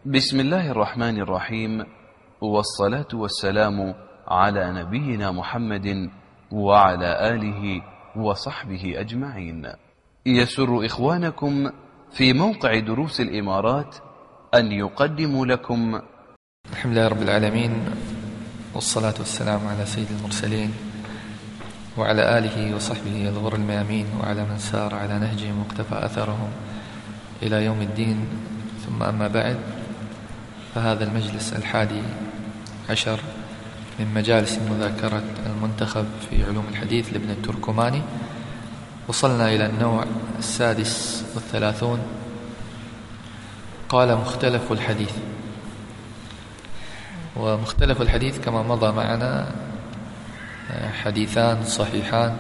بسم الله الرحمن الرحيم، والصلاة والسلام على نبينا محمد وعلى آله وصحبه أجمعين. يسر إخوانكم في موقع دروس الإمارات أن يقدموا لكم الحمد لله رب العالمين، والصلاة والسلام على سيد المرسلين وعلى آله وصحبه الغر الميامين وعلى من سار على نهجهم واقتفى أثرهم إلى يوم الدين. ثم أما بعد، فهذا المجلس 11 من مجالس مذاكرة المنتخب في علوم الحديث لابن التركماني. وصلنا إلى النوع 36. قال: مختلف الحديث. ومختلف الحديث كما مضى معنا حديثان صحيحان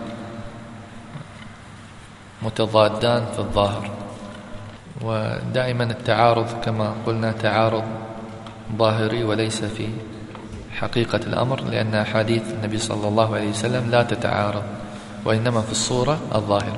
متضادان في الظاهر، ودائما التعارض كما قلنا تعارض ظاهري وليس في حقيقة الأمر، لأن أحاديث النبي صلى الله عليه وسلم لا تتعارض وإنما في الصورة الظاهرة.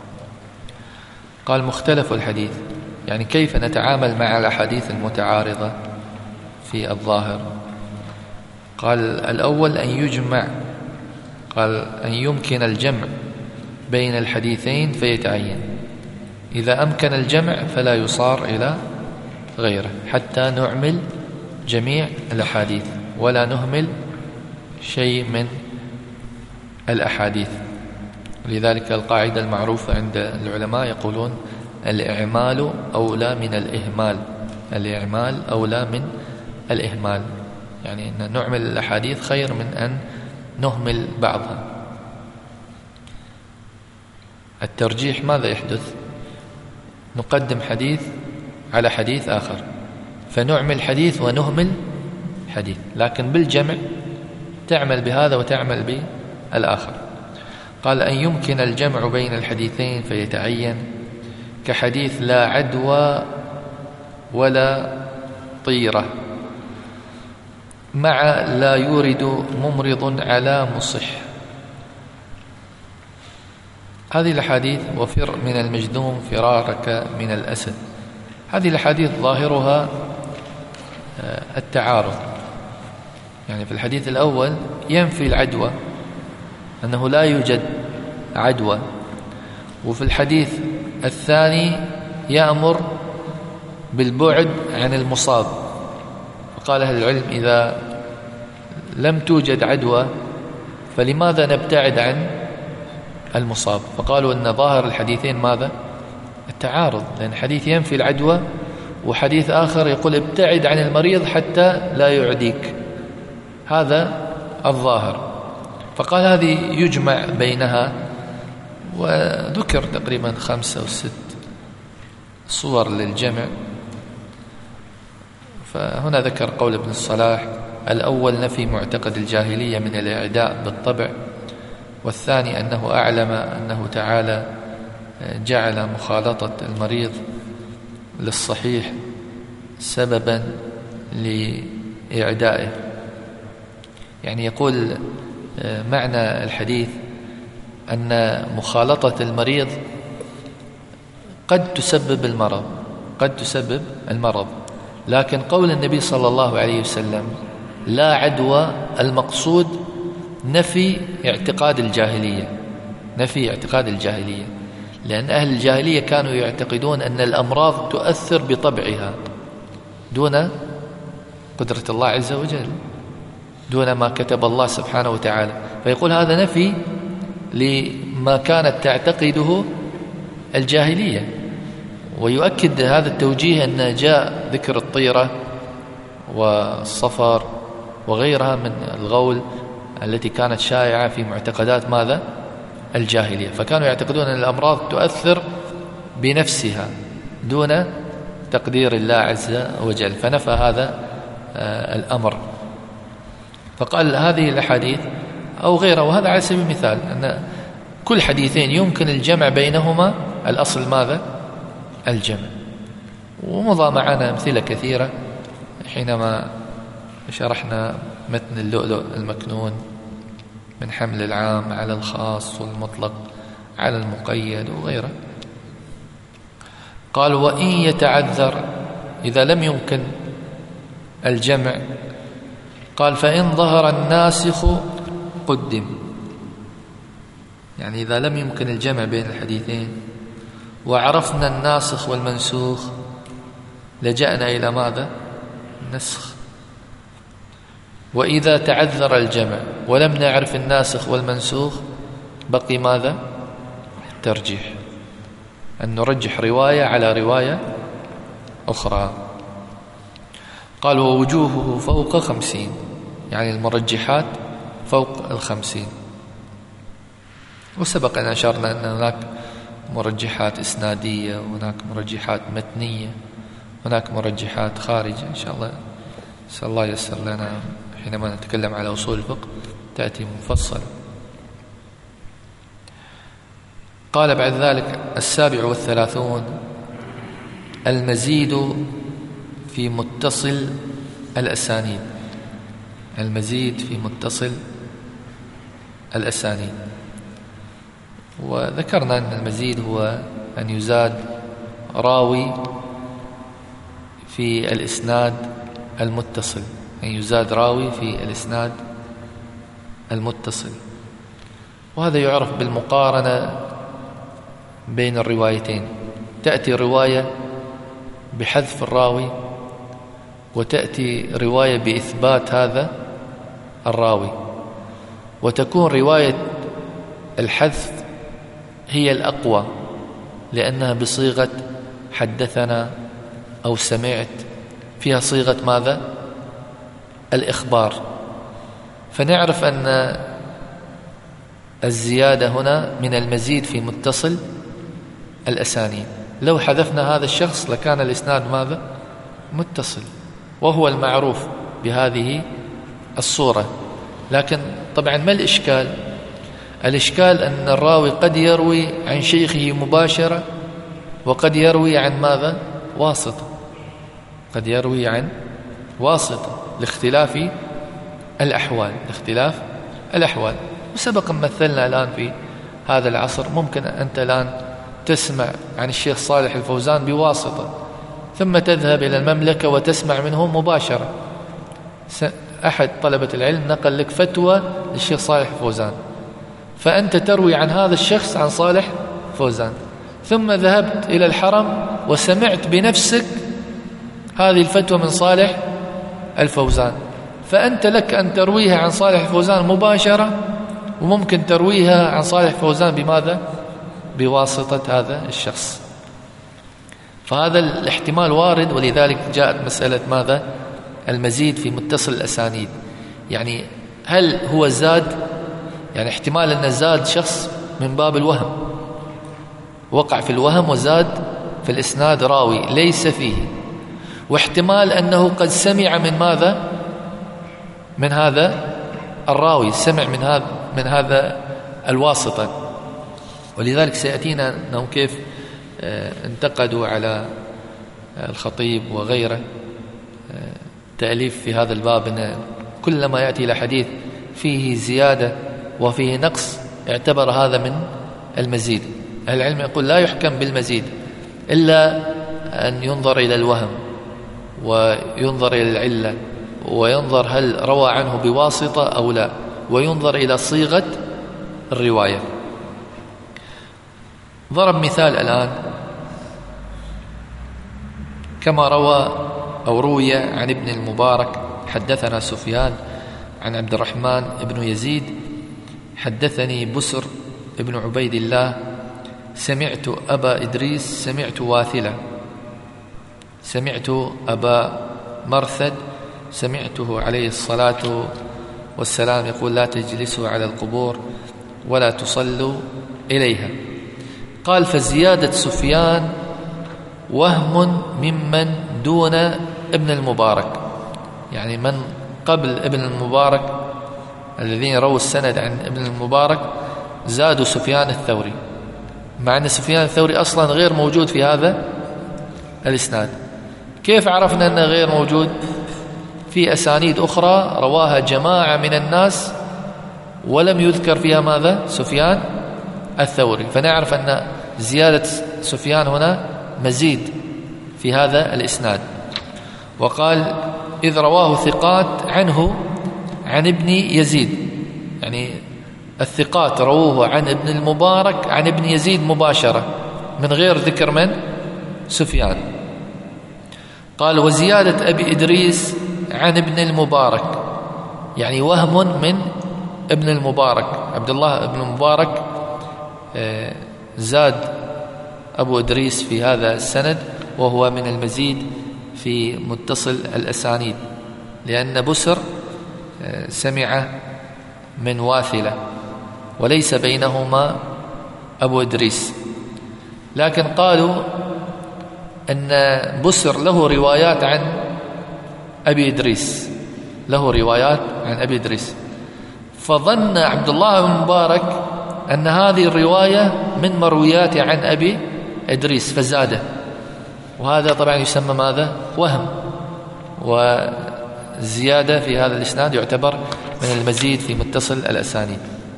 قال: مختلف الحديث، يعني كيف نتعامل مع الأحاديث المتعارضة في الظاهر. قال: الأول أن يجمع، قال أن يمكن الجمع بين الحديثين فيتعين. إذا أمكن الجمع فلا يصار إلى غيره، حتى نعمل جميع الأحاديث ولا نهمل شيء من الأحاديث. لذلك القاعدة المعروفة عند العلماء يقولون: الإعمال أولى من الإهمال. الإعمال أولى من الإهمال، يعني أن نعمل الأحاديث خير من أن نهمل بعضها. الترجيح ماذا يحدث؟ نقدم حديث على حديث آخر، فنعمل حديث ونهمل حديث، لكن بالجمع تعمل بهذا وتعمل بالآخر. قال: أن يمكن الجمع بين الحديثين فيتعين، كحديث لا عدوى ولا طيرة مع لا يورد ممرض على مصح. هذه الحديث: وفر من المجذوم فرارك من الأسد. هذه الحديث ظاهرها التعارض، يعني في الحديث الأول ينفي العدوى، أنه لا يوجد عدوى، وفي الحديث الثاني يأمر بالبعد عن المصاب. فقال أهل العلم: إذا لم توجد عدوى فلماذا نبتعد عن المصاب؟ فقالوا أن ظاهر الحديثين ماذا؟ التعارض، لأن حديث ينفي العدوى وحديث آخر يقول ابتعد عن المريض حتى لا يعديك. هذا الظاهر. فقال هذه يجمع بينها، وذكر تقريبا 5 أو 6 صور للجمع. فهنا ذكر قول ابن الصلاح: الأول نفي معتقد الجاهلية من الإعداء بالطبع، والثاني أنه أعلم أنه تعالى جعل مخالطة المريض للصحيح سببا لإعدائه. يعني يقول معنى الحديث أن مخالطة المريض قد تسبب المرض، قد تسبب المرض، لكن قول النبي صلى الله عليه وسلم لا عدوى، المقصود نفي اعتقاد الجاهلية، نفي اعتقاد الجاهلية، لأن أهل الجاهلية كانوا يعتقدون أن الأمراض تؤثر بطبعها دون قدرة الله عز وجل، دون ما كتب الله سبحانه وتعالى. فيقول هذا نفي لما كانت تعتقده الجاهلية. ويؤكد هذا التوجيه أن جاء ذكر الطيرة والصفر وغيرها من الغول التي كانت شائعة في معتقدات ماذا؟ الجاهلية. فكانوا يعتقدون أن الأمراض تؤثر بنفسها دون تقدير الله عز وجل، فنفى هذا الأمر. فقال هذه الأحاديث أو غيرها، وهذا على سبيل المثال أن كل حديثين يمكن الجمع بينهما، الأصل ماذا؟ الجمع. ومضى معنا أمثلة كثيرة حينما شرحنا متن اللؤلؤ المكنون من حمل العام على الخاص والمطلق على المقيد وغيره. قال: وإن يتعذر، إذا لم يمكن الجمع؟ قال فإن ظهر الناسخ قدم، يعني إذا لم يمكن الجمع بين الحديثين وعرفنا الناسخ والمنسوخ لجأنا إلى ماذا؟ النسخ. وإذا تعذر الجمع ولم نعرف الناسخ والمنسوخ بقي ماذا؟ الترجيح، أن نرجح رواية على رواية أخرى. قال ووجوهه فوق 50، يعني المرجحات فوق 50. وسبق أن أشرنا أن هناك مرجحات إسنادية، وهناك مرجحات متنية، هناك مرجحات خارجة. إن شاء الله نسأل الله ييسر لنا حينما نتكلم على أصول الفقه تأتي مفصلة. قال بعد ذلك 37 المزيد في متصل الأسانيد، المزيد في متصل الأسانيد. وذكرنا أن المزيد هو أن يزاد راوي في الإسناد المتصل، أن يزاد راوي في الإسناد المتصل. وهذا يعرف بالمقارنة بين الروايتين، تأتي رواية بحذف الراوي وتأتي رواية بإثبات هذا الراوي، وتكون رواية الحذف هي الأقوى لأنها بصيغة حدثنا أو سمعت، فيها صيغة ماذا؟ الإخبار. فنعرف أن الزيادة هنا من المزيد في متصل الأسانيد. لو حذفنا هذا الشخص لكان الإسناد ماذا؟ متصل، وهو المعروف بهذه الصورة. لكن طبعا ما الإشكال؟ الإشكال أن الراوي قد يروي عن شيخه مباشرة وقد يروي عن ماذا؟ واسطة، قد يروي عن واسطة لاختلاف الأحوال، لاختلاف الأحوال. وسبق مثلنا الآن في هذا العصر، ممكن أنت الآن تسمع عن الشيخ صالح الفوزان بواسطة ثم تذهب إلى المملكة وتسمع منه مباشرة. أحد طلبة العلم نقل لك فتوى للشيخ صالح الفوزان، فأنت تروي عن هذا الشخص عن صالح فوزان، ثم ذهبت إلى الحرم وسمعت بنفسك هذه الفتوى من صالح الفوزان. فأنت لك أن ترويها عن صالح الفوزان مباشرة، وممكن ترويها عن صالح الفوزان بماذا؟ بواسطة هذا الشخص. فهذا الاحتمال وارد، ولذلك جاءت مسألة ماذا؟ المزيد في متصل الأسانيد. يعني هل هو زاد؟ يعني احتمال أن زاد شخص من باب الوهم، وقع في الوهم وزاد في الإسناد راوي ليس فيه، واحتمال أنه قد سمع من ماذا؟ من هذا الراوي، سمع من هذا الواسطة. ولذلك سيأتينا أنه كيف انتقدوا على الخطيب وغيره تأليف في هذا الباب، أن كلما يأتي إلى حديث فيه زيادة وفيه نقص اعتبر هذا من المزيد. أهل العلم يقول لا يحكم بالمزيد إلا أن ينظر إلى الوهم وينظر إلى العلة وينظر هل روى عنه بواسطة أو لا، وينظر إلى صيغة الرواية. ضرب مثال الآن كما روي عن ابن المبارك حدثنا سفيان عن عبد الرحمن بن يزيد حدثني بسر ابن عبيد الله سمعت أبا إدريس سمعت واثلة سمعت أبا مرثد سمعته عليه الصلاة والسلام يقول لا تجلسوا على القبور ولا تصلوا إليها. قال فزيادة سفيان وهم ممن دون ابن المبارك، يعني من قبل ابن المبارك الذين رووا السند عن ابن المبارك زادوا سفيان الثوري، مع أن سفيان الثوري أصلا غير موجود في هذا الإسناد. كيف عرفنا أنه غير موجود؟ في أسانيد أخرى رواها جماعة من الناس ولم يذكر فيها ماذا؟ سفيان الثوري. فنعرف أن زيادة سفيان هنا مزيد في هذا الإسناد. وقال إذ رواه ثقات عنه عن ابن يزيد، يعني الثقات رووه عن ابن المبارك عن ابن يزيد مباشرة من غير ذكر من سفيان. قال وزيادة أبي إدريس عن ابن المبارك، يعني وهم من ابن المبارك، عبد الله ابن المبارك زاد أبو إدريس في هذا السند، وهو من المزيد في متصل الأسانيد، لأن بسر سمع من واثلة وليس بينهما أبو إدريس. لكن قالوا أن بسر له روايات عن أبي إدريس، له روايات عن أبي إدريس، فظن عبد الله بن مبارك أن هذه الرواية من مرويات عن أبي إدريس فزاده، وهذا طبعا يسمى ماذا؟ وهم، وزيادة في هذا الإسناد يعتبر من المزيد في متصل الأسانيد.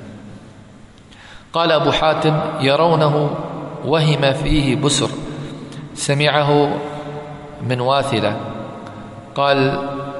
قال أبو حاتم يرونه وهم فيه بسر سمعه من واثلة. قال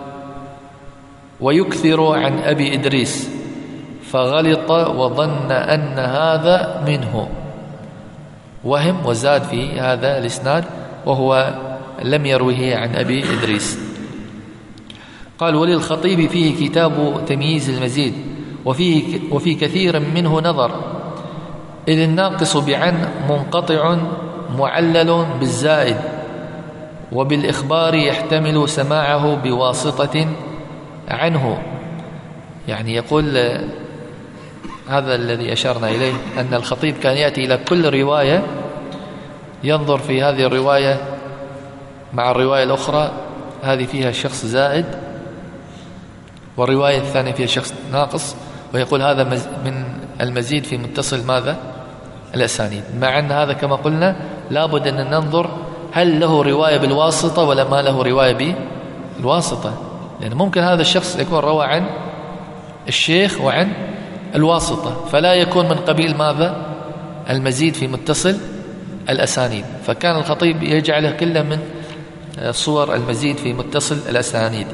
ويكثر عن أبي إدريس فغلط وظن أن هذا منه، وهم وزاد في هذا الإسناد وهو لم يروه عن أبي إدريس. قال وللخطيب فيه كتاب تمييز المزيد وفي كثير منه نظر، إذ الناقص بعن منقطع معلل بالزائد، وبالإخبار يحتمل سماعه بواسطة عنه. يعني يقول هذا الذي أشرنا إليه، أن الخطيب كان يأتي إلى كل رواية ينظر في هذه الرواية مع الرواية الأخرى، هذه فيها شخص زائد والرواية الثانية فيها شخص ناقص، ويقول هذا من المزيد في متصل ماذا؟ الأسانيد. مع أن هذا كما قلنا لابد أن ننظر هل له رواية بالواسطة ولا ما له رواية بالواسطة، لأن ممكن هذا الشخص يكون روى عن الشيخ وعن الواسطة، فلا يكون من قبيل ماذا؟ المزيد في متصل الأسانيد. فكان الخطيب يجعله كله من صور المزيد في متصل الأسانيد.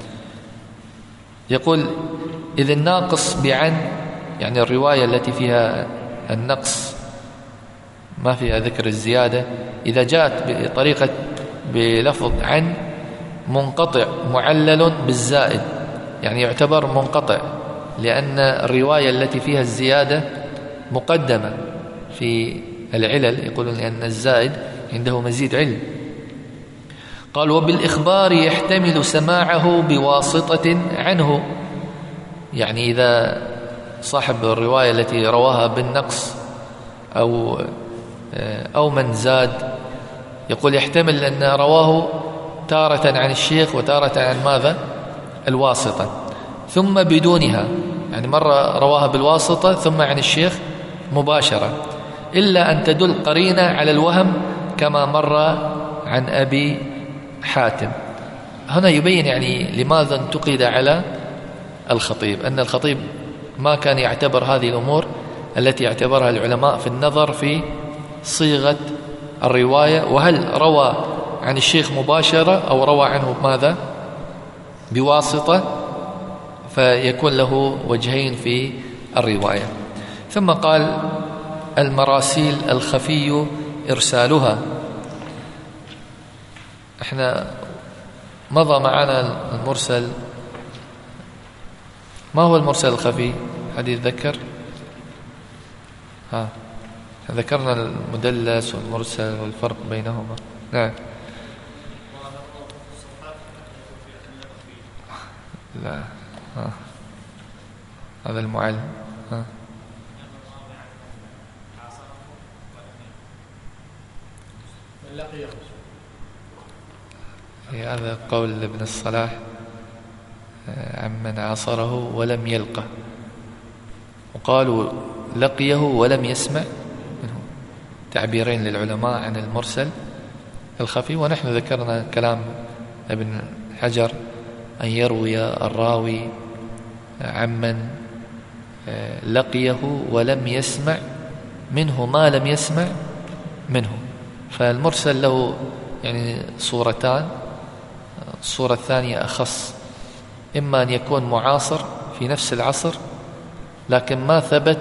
يقول إذ الناقص بعن، يعني الرواية التي فيها النقص ما فيها ذكر الزيادة، إذا جاءت بطريقة بلفظ عن منقطع معلل بالزائد، يعني يعتبر منقطع، لأن الرواية التي فيها الزيادة مقدمة في العلل، يقولون لأن الزائد عنده مزيد علم. قال وبالإخبار يحتمل سماعه بواسطة عنه، يعني إذا صاحب الرواية التي رواها بالنقص أو من زاد، يقول يحتمل أن رواه تارة عن الشيخ وتارة عن ماذا؟ الواسطة، ثم بدونها، يعني مرة رواها بالواسطة ثم عن الشيخ مباشرة، إلا أن تدل قرينة على الوهم كما مر عن أبي حاتم. هنا يبين يعني لماذا انتقد على الخطيب، أن الخطيب ما كان يعتبر هذه الأمور التي يعتبرها العلماء في النظر في صيغة الرواية، وهل روى عن الشيخ مباشرة أو روى عنه ماذا؟ بواسطة، فيكون له وجهين في الرواية. ثم قال المراسيل الخفي إرسالها. احنا مضى معنا المرسل. ما هو المرسل الخفي؟ حد يتذكر؟ ذكرنا المدلس والمرسل والفرق بينهما. نعم. لا هذا المعلم. هذا قول ابن الصلاح عمن عاصره ولم يلقه، وقالوا لقيه ولم يسمع منه، تعبيرين للعلماء عن المرسل الخفي. ونحن ذكرنا كلام ابن حجر أن يروي الراوي عمن لقيه ولم يسمع منه ما لم يسمع منه. فالمرسل له يعني صورتان، الصورة الثانية أخص، إما أن يكون معاصر في نفس العصر لكن ما ثبت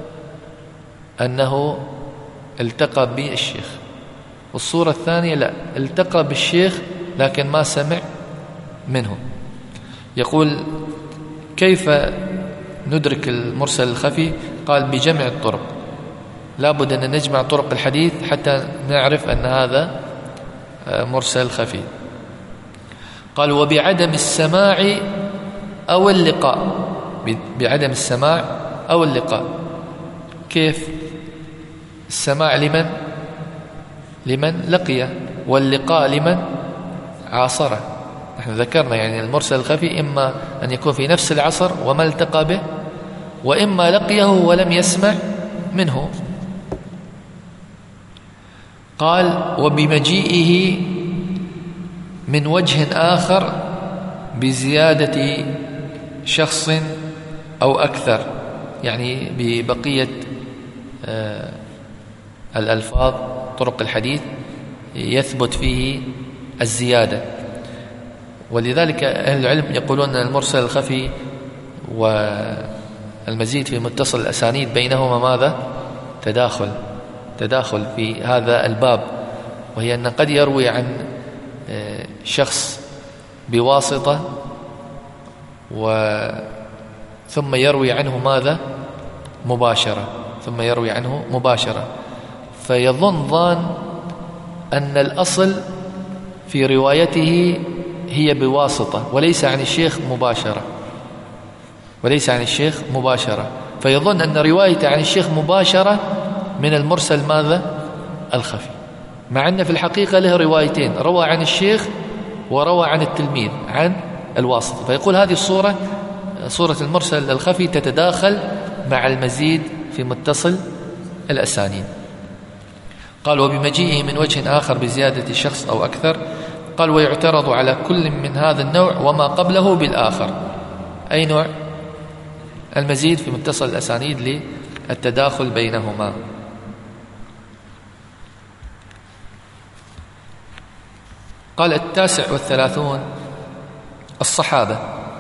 أنه التقى بالشيخ، والصورة الثانية لا، التقى بالشيخ لكن ما سمع منه. يقول كيف ندرك المرسل الخفي؟ قال بجمع الطرق، لابد أن نجمع طرق الحديث حتى نعرف أن هذا مرسل خفي. قال وبعدم السماع أو اللقاء، بعدم السماع أو اللقاء. كيف؟ السماع لمن لقي، واللقاء لمن عاصره. نحن ذكرنا يعني المرسل الخفي إما أن يكون في نفس العصر وما التقى به، وإما لقيه ولم يسمع منه. قال وبمجيئه من وجه آخر بزيادة شخص أو أكثر، يعني ببقية الألفاظ طرق الحديث يثبت فيه الزيادة. ولذلك أهل العلم يقولون أن المرسل الخفي والمزيد في متصل الأسانيد بينهما ماذا؟ تداخل في هذا الباب، وهي أن قد يروي عن شخص بواسطة ثم يروي عنه ماذا؟ مباشرة، فيظن ظان أن الأصل في روايته هي بواسطة وليس عن الشيخ مباشرة، فيظن أن روايته عن الشيخ مباشرة من المرسل ماذا؟ الخفي، مع أن في الحقيقة له روايتين، روى عن الشيخ وروى عن التلميذ عن الواسطة. فيقول هذه صورة المرسل الخفي تتداخل مع المزيد في متصل الأسانيد. قال وبمجيئه من وجه آخر بزيادة شخص أو أكثر. قال ويعترض على كل من هذا النوع وما قبله بالآخر. أي نوع؟ المزيد في متصل الأسانيد للتداخل بينهما. قال 39 الصحابة.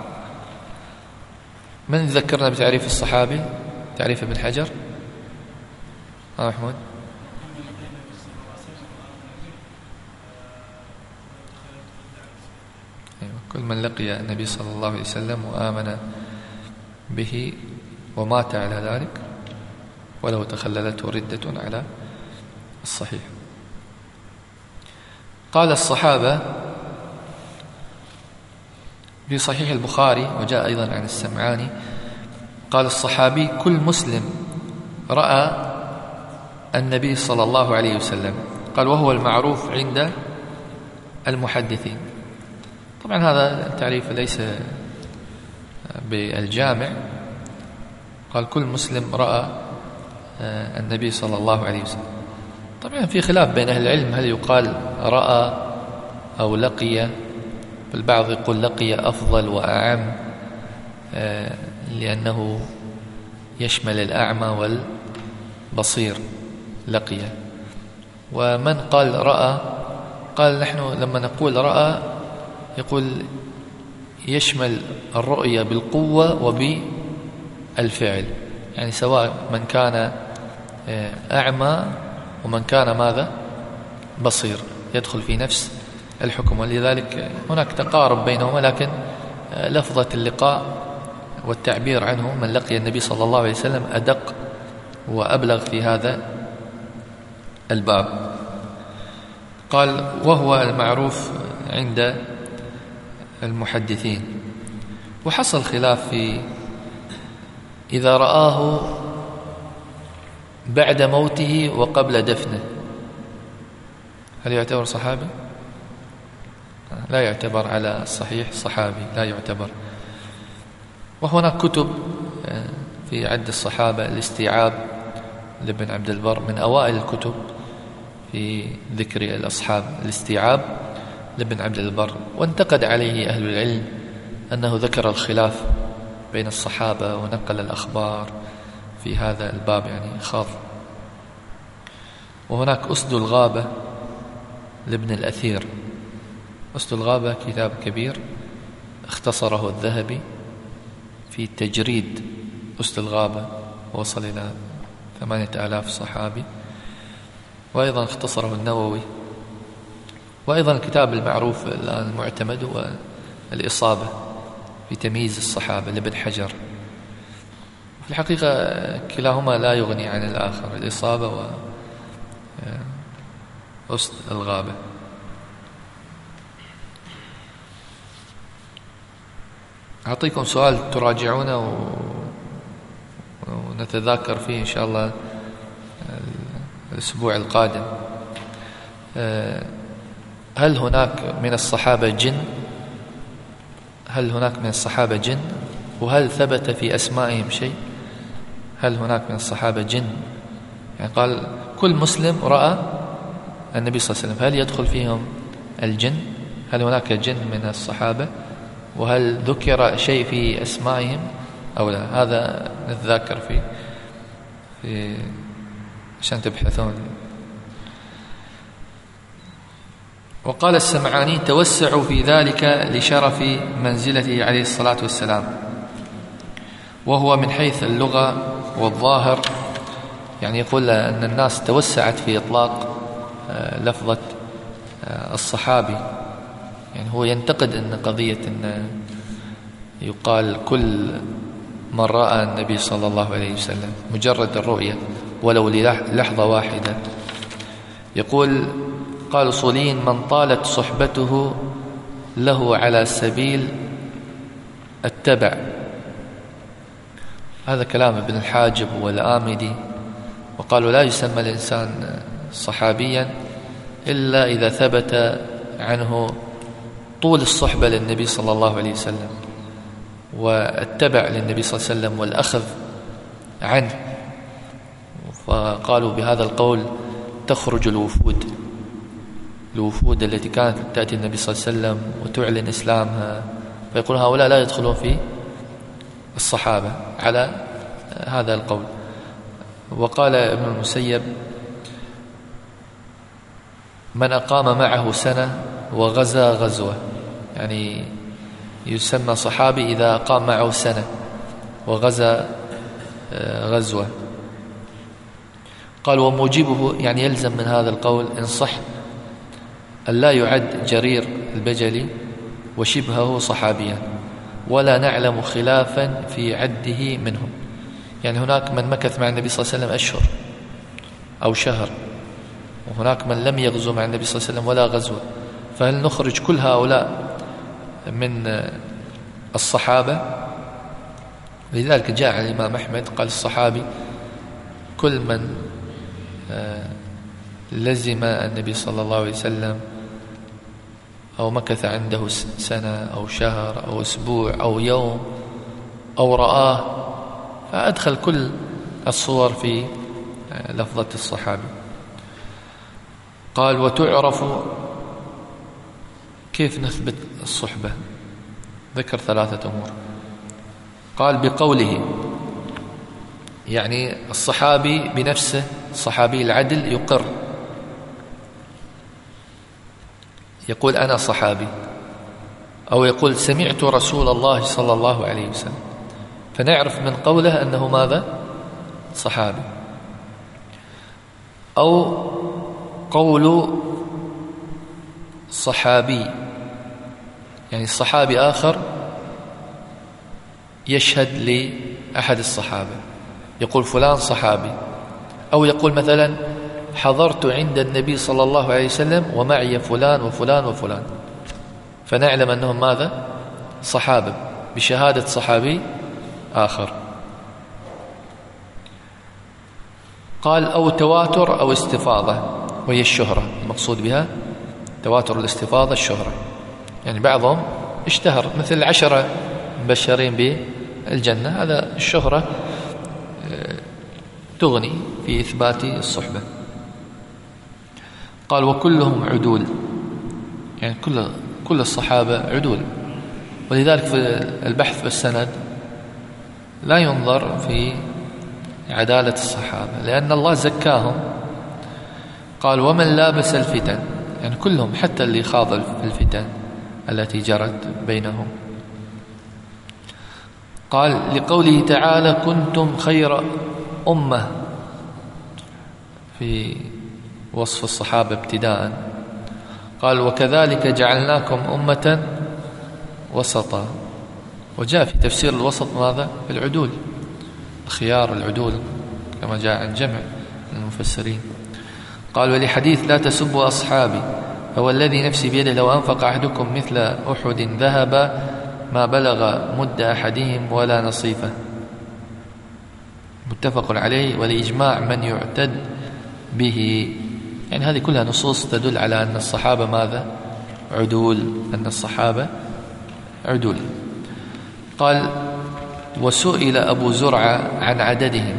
من ذكرنا بتعريف الصحابي؟ تعريف ابن حجر. محمود. كل من لقي النبي صلى الله عليه وسلم وآمن به ومات على ذلك ولو تخللته ردة على الصحيح. قال الصحابة في صحيح البخاري وجاء أيضا عن السمعاني قال الصحابي كل مسلم رأى النبي صلى الله عليه وسلم. قال وهو المعروف عند المحدثين. طبعا هذا التعريف ليس بالجامع. قال كل مسلم رأى النبي صلى الله عليه وسلم. طبعا في خلاف بين أهل العلم هل يقال رأى أو لقي. البعض يقول لقي أفضل وأعم لأنه يشمل الأعمى والبصير لقي. ومن قال رأى قال نحن لما نقول رأى يقول يشمل الرؤية بالقوة وبالفعل، يعني سواء من كان أعمى ومن كان ماذا بصير يدخل في نفس الحكم. ولذلك هناك تقارب بينهما، لكن لفظة اللقاء والتعبير عنه من لقي النبي صلى الله عليه وسلم أدق وأبلغ في هذا الباب. قال وهو المعروف عند المحدثين. وحصل خلاف في إذا رآه بعد موته وقبل دفنه هل يعتبر صحابي؟ لا يعتبر على الصحيح صحابي، لا يعتبر. وهناك كتب في عد الصحابة الاستيعاب لابن عبد البر من أوائل الكتب في ذكر الأصحاب، الاستيعاب لابن عبد البر. وانتقد عليه أهل العلم أنه ذكر الخلاف بين الصحابة ونقل الأخبار في هذا الباب، يعني خاض. وهناك أسد الغابة لابن الأثير أسد الغابة كتاب كبير اختصره الذهبي في تجريد أسد الغابة، وصل إلى 8000 صحابي. وأيضا اختصره النووي. وأيضا الكتاب المعروف الآن المعتمد هو الإصابة في تمييز الصحابة لابن حجر. في الحقيقة كلاهما لا يغني عن الآخر، الإصابة وأسد الغابة. أعطيكم سؤال تراجعونه ونتذاكر فيه إن شاء الله الأسبوع القادم. هل هناك من الصحابة جن؟ هل هناك من الصحابة جن؟ وهل ثبت في أسمائهم شيء؟ هل هناك من الصحابة جن؟ يعني قال كل مسلم رأى النبي صلى الله عليه وسلم، هل يدخل فيهم الجن؟ هل هناك جن من الصحابة؟ وهل ذكر شيء في أسمائهم أو لا؟ هذا نتذاكر فيه عشان تبحثون. وقال السمعاني: توسعوا في ذلك لشرف منزلته عليه الصلاة والسلام، وهو من حيث اللغة والظاهر. يعني يقول أن الناس توسعت في إطلاق لفظة الصحابي. يعني هو ينتقد أن قضية أن يقال كل من رأى النبي صلى الله عليه وسلم مجرد الرؤية ولو للحظة واحدة. يقول: قال أصوليين: من طالت صحبته له على سبيل التبع. هذا كلام ابن الحاجب والآمدي. وقالوا: لا يسمى الإنسان صحابيا إلا إذا ثبت عنه طول الصحبة للنبي صلى الله عليه وسلم والتبع للنبي صلى الله عليه وسلم والأخذ عنه. فقالوا بهذا القول تخرج الوفود التي كانت تأتي النبي صلى الله عليه وسلم وتعلن إسلامها، فيقول هؤلاء لا يدخلون في الصحابة على هذا القول. وقال ابن المسيب: من أقام معه سنة وغزا غزوة، يعني يسمى صحابي إذا أقام معه سنة وغزا غزوة. قال: وموجبه، يعني يلزم من هذا القول إن صح، أن لا يعد جرير البجلي وشبهه صحابيا، ولا نعلم خلافا في عده منهم. يعني هناك من مكث مع النبي صلى الله عليه وسلم أشهر أو شهر، وهناك من لم يغزو مع النبي صلى الله عليه وسلم ولا غزوة، فهل نخرج كل هؤلاء من الصحابة؟ لذلك جاء الإمام أحمد قال: الصحابي كل من لزم النبي صلى الله عليه وسلم أو مكث عنده سنة أو شهر أو أسبوع أو يوم أو رآه، فأدخل كل الصور في لفظة الصحابي. قال: وتعرف كيف نثبت الصحبة؟ ذكر 3 أمور. قال: بقوله، يعني الصحابي بنفسه، الصحابي العدل يقر، يقول أنا صحابي، أو يقول سمعت رسول الله صلى الله عليه وسلم، فنعرف من قوله أنه ماذا؟ صحابي. أو قول صحابي، يعني الصحابي آخر يشهد لأحد الصحابة، يقول فلان صحابي. أو يقول مثلا حضرت عند النبي صلى الله عليه وسلم ومعي فلان وفلان وفلان، فنعلم أنهم ماذا؟ صحابة بشهادة صحابي آخر. قال: أو تواتر أو استفاضة، وهي الشهرة، المقصود بها تواتر الاستفاضة الشهرة. يعني بعضهم اشتهر مثل 10 مبشرين بالجنة، هذا الشهرة تغني في إثبات الصحبة. قال: وكلهم عدول، يعني كل الصحابة عدول. ولذلك في البحث في السند لا ينظر في عدالة الصحابة، لأن الله زكاهم. قال: ومن لابس الفتن، يعني كلهم حتى اللي خاض في الفتن التي جرت بينهم. قال لقوله تعالى كنتم خير أمة في وصف الصحابة ابتداء. قال وكذلك جعلناكم أمة وسطا. وجاء في تفسير الوسط ماذا؟ العدول، خيار العدول كما جاء عن جمع المفسرين. قال ولحديث لا تسبوا أصحابي هو الذي نفسي بيده لو أنفق أحدكم مثل أحد ذهب ما بلغ مد أحدهم ولا نصيفه. متفق عليه ولإجماع من يعتد به. يعني هذه كلها نصوص تدل على أن الصحابة ماذا؟ عدول، أن الصحابة عدول. قال وسئل أبو زرعة عن عددهم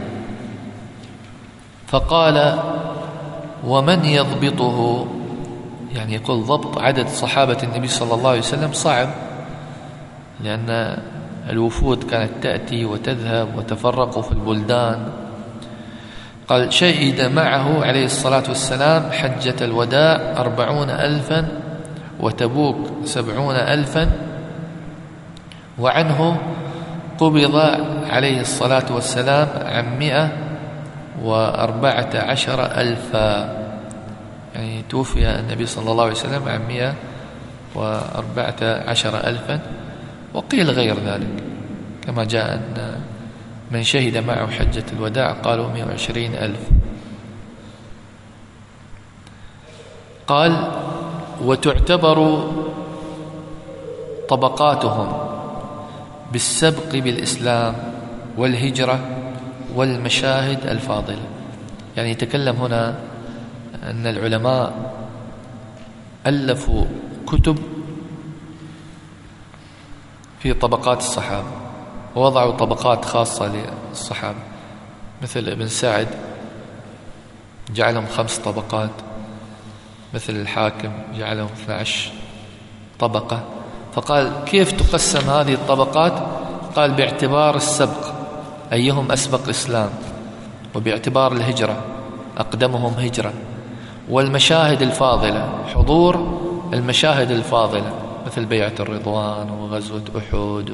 فقال ومن يضبطه؟ يعني يقول ضبط عدد صحابة النبي صلى الله عليه وسلم صعب، لأن الوفود كانت تأتي وتذهب وتفرقوا في البلدان. قال شهد معه عليه الصلاة والسلام حجة الوداع 40,000 وتبوك 70,000 وعنه قبض عليه الصلاة والسلام عن 114,000. يعني توفي النبي صلى الله عليه وسلم عن 114,000. وقيل غير ذلك كما جاء أن من شهد معه حجة الوداع قالوا 120,000. قال وتعتبر طبقاتهم بالسبق بالإسلام والهجرة والمشاهد الفاضلة. يعني يتكلم هنا أن العلماء ألفوا كتب في طبقات الصحابة ووضعوا طبقات خاصة للصحابة، مثل ابن سعد جعلهم 5 طبقات، مثل الحاكم جعلهم 12 طبقة. فقال كيف تقسم هذه الطبقات؟ قال باعتبار السبق أيهم أسبق إسلام، وباعتبار الهجرة أقدمهم هجرة، والمشاهد الفاضلة حضور المشاهد الفاضلة مثل بيعة الرضوان وغزوة أحد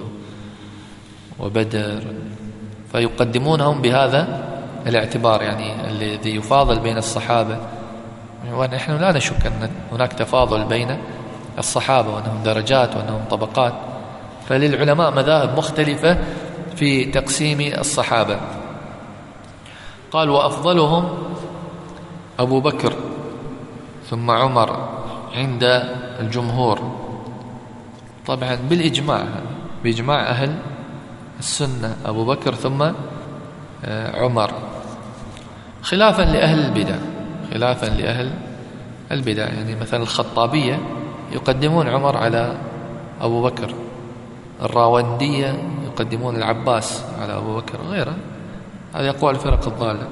وبدر، فيقدمونهم بهذا الاعتبار، يعني الذي يفاضل بين الصحابة. ونحن لا نشك أن هناك تفاضل بين الصحابة وأنهم درجات وأنهم طبقات، فللعلماء مذاهب مختلفة في تقسيم الصحابة. قال وأفضلهم أبو بكر ثم عمر عند الجمهور، طبعا بالإجماع، بإجماع أهل السنة أبو بكر ثم عمر، خلافا لأهل البدع، خلافا لأهل البدع. يعني مثلا الخطابية يقدمون عمر على أبو بكر، الراوندية يقدمون العباس على أبو بكر وغيره، هذا أقوال الفرق الضالة.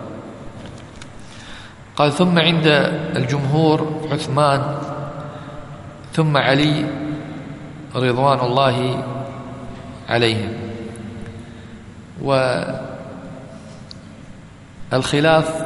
قال ثم عند الجمهور عثمان ثم علي رضوان الله عليهم. والخلاف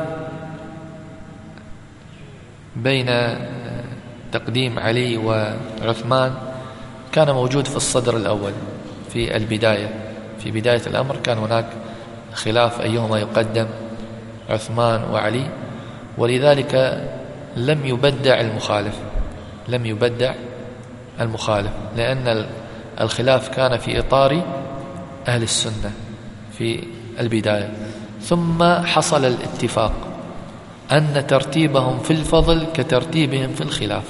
بين تقديم علي وعثمان كان موجود في الصدر الأول في البداية، في بداية الأمر كان هناك خلاف أيهما يقدم، عثمان وعلي، ولذلك لم يبدع المخالف، لم يبدع المخالف، لأن الخلاف كان في إطار أهل السنة في البداية. ثم حصل الاتفاق أن ترتيبهم في الفضل كترتيبهم في الخلافة،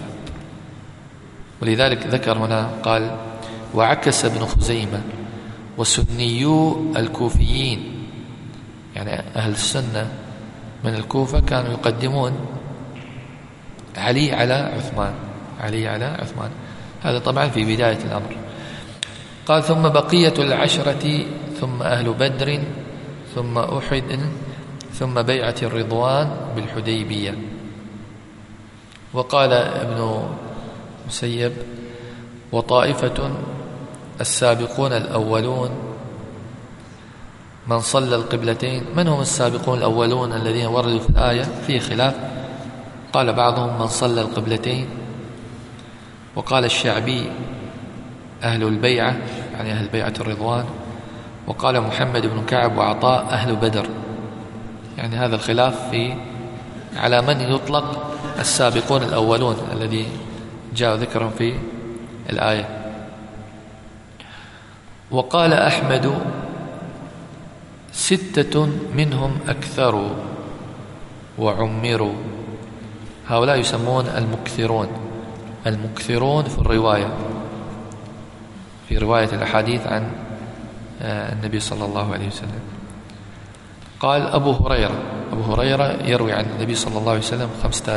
ولذلك ذكر هنا قال وعكس ابن خزيمة وسنيو الكوفيين، يعني أهل السنة من الكوفة كانوا يقدمون علي على عثمان، علي على عثمان، هذا طبعا في بداية الأمر. قال ثم بقية العشرة ثم أهل بدر ثم أحد ثم بيعة الرضوان بالحديبية. وقال ابن مسيب وطائفة السابقون الأولون من صلى القبلتين. من هم السابقون الأولون الذين وردوا في الآية؟ فيه خلاف، قال بعضهم من صلى القبلتين، وقال الشعبي أهل البيعة يعني أهل بيعة الرضوان، وقال محمد بن كعب وعطاء أهل بدر. يعني هذا الخلاف على من يطلق السابقون الأولون الذي جاء ذكرهم في الآية. وقال أحمد 6 منهم أكثروا وعمروا. هؤلاء يسمون المكثرون في الرواية، في رواية الأحاديث عن النبي صلى الله عليه وسلم. قال أبو هريرة يروي عن النبي صلى الله عليه وسلم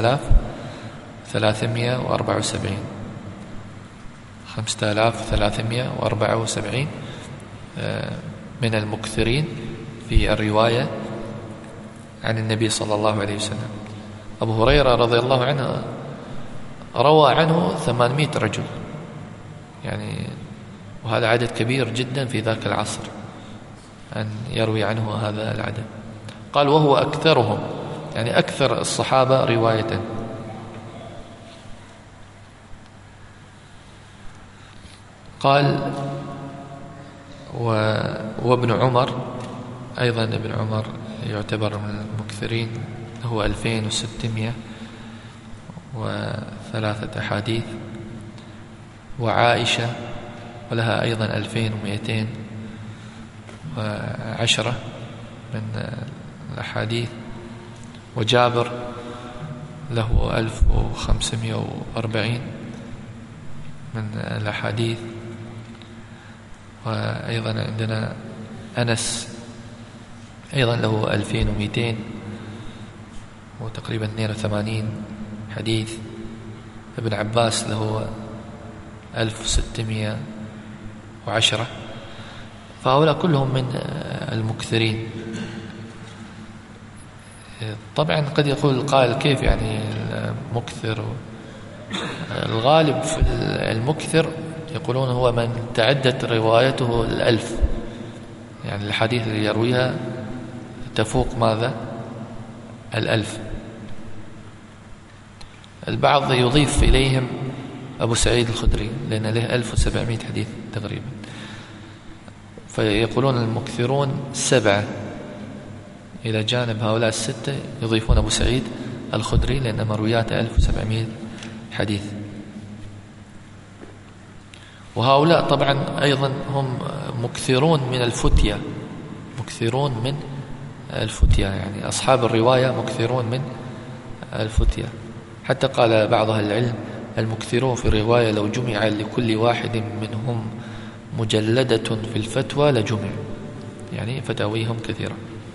5374 من المكثرين في الرواية عن النبي صلى الله عليه وسلم. أبو هريرة رضي الله عنه روى عنه 800 رجل، يعني وهذا عدد كبير جدا في ذاك العصر أن يروي عنه هذا العدد. قال وهو أكثرهم، يعني أكثر الصحابة رواية. قال وابن عمر أيضا، ابن عمر يعتبر من المكثرين، هو 2603 أحاديث. وعائشة ولها أيضا 2210 من الأحاديث. وجابر له 1540 من الأحاديث. وأيضا عندنا أنس أيضا له 2200 وتقريبا 82 حديث. ابن عباس له 1610. فهؤلاء كلهم من المكثرين. طبعا قد يقول القائل كيف يعني المكثر؟ الغالب في المكثر يقولون هو من تعدت روايته 1000، يعني الحديث اللي يرويها تفوق ماذا؟ 1000. البعض يضيف إليهم أبو سعيد الخدري لأن له 1700 حديث تقريبا، فيقولون المكثرون 7 إلى جانب هؤلاء 6 يضيفون أبو سعيد الخدري لأن مروياته 1700 حديث. وهؤلاء طبعا أيضا هم مكثرون من الفتية، يعني أصحاب الرواية مكثرون من الفتية. حتى قال بعض أهل العلم المكثرون في الرواية لو جمع لكل واحد منهم مجلدة في الفتوى لجمع، يعني فتاويهم كثيرة.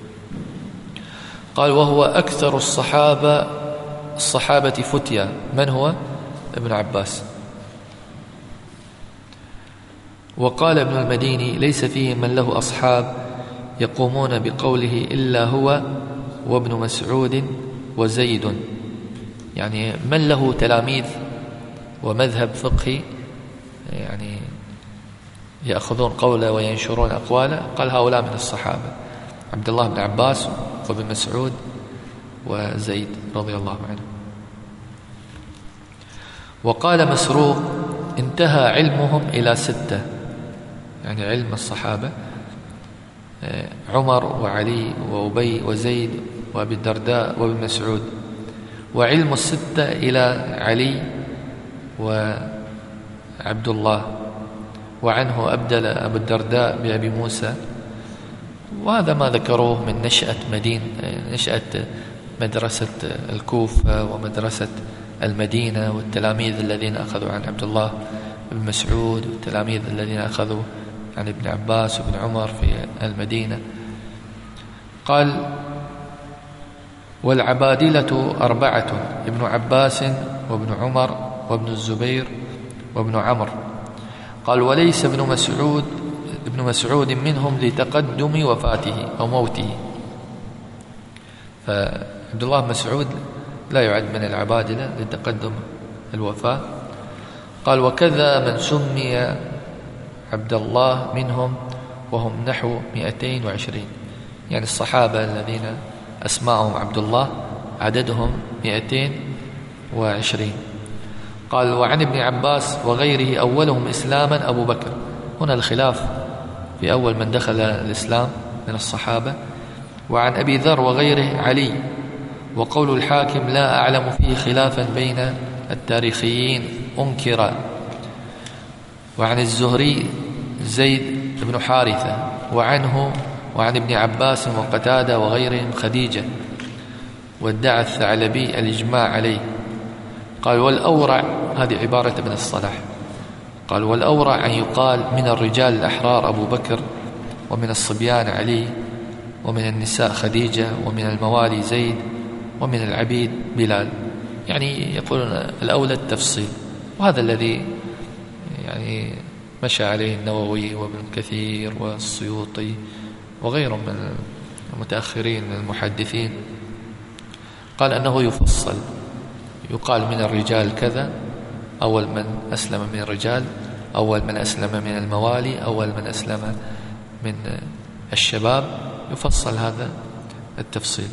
قال وهو أكثر الصحابة فتية. من هو؟ ابن عباس. وقال ابن المديني ليس فيه من له أصحاب يقومون بقوله إلا هو وابن مسعود وزيد، يعني من له تلاميذ ومذهب فقهي يعني يأخذون قوله وينشرون أقواله. قال هؤلاء من الصحابة عبد الله بن عباس وابن مسعود وزيد رضي الله عنه. وقال مسروق انتهى علمهم إلى 6، يعني علم الصحابة عمر وعلي وأبي وزيد وأبي الدرداء وابن مسعود. وعلم 6 إلى علي وعبد الله، وعنه أبدل أبو الدرداء بأبي موسى. وهذا ما ذكروه من نشأة مدرسة الكوفة ومدرسة المدينة، والتلاميذ الذين أخذوا عن عبد الله بن مسعود، والتلاميذ الذين أخذوا عن ابن عباس وابن عمر في المدينة. قال والعبادلة 4 ابن عباس وابن عمر وابن الزبير وابن عمرو. قال وليس ابن مسعود منهم لتقدم وفاته أو موته، فعبد الله بن مسعود لا يعد من العبادلة لتقدم الوفاة. قال وكذا من سمي عبد الله منهم وهم نحو 220، يعني الصحابة الذين أسماءهم عبد الله عددهم 220. قال وعن ابن عباس وغيره أولهم إسلاما أبو بكر. هنا الخلاف في أول من دخل الإسلام من الصحابة. وعن أبي ذر وغيره علي. وقول الحاكم لا أعلم فيه خلافا بين التاريخيين أنكر. وعن الزهري زيد بن حارثة. وعنه وعن ابن عباس وقتادة وغيرهم خديجة. وادعى الثعلبي الإجماع عليه. قال والأورع، هذه عبارة ابن الصلاح، قال والأورع أن يقال من الرجال الأحرار أبو بكر، ومن الصبيان علي، ومن النساء خديجة، ومن الموالي زيد، ومن العبيد بلال. يعني يقولون الأولى التفصيل، وهذا الذي يعني مشى عليه النووي وابن كثير والسيوطي وغيرهم من المتأخرين المحدثين. قال أنه يفصل، يقال من الرجال كذا، أول من أسلم من الرجال، أول من أسلم من الموالي، أول من أسلم من الشباب، يفصل هذا التفصيل.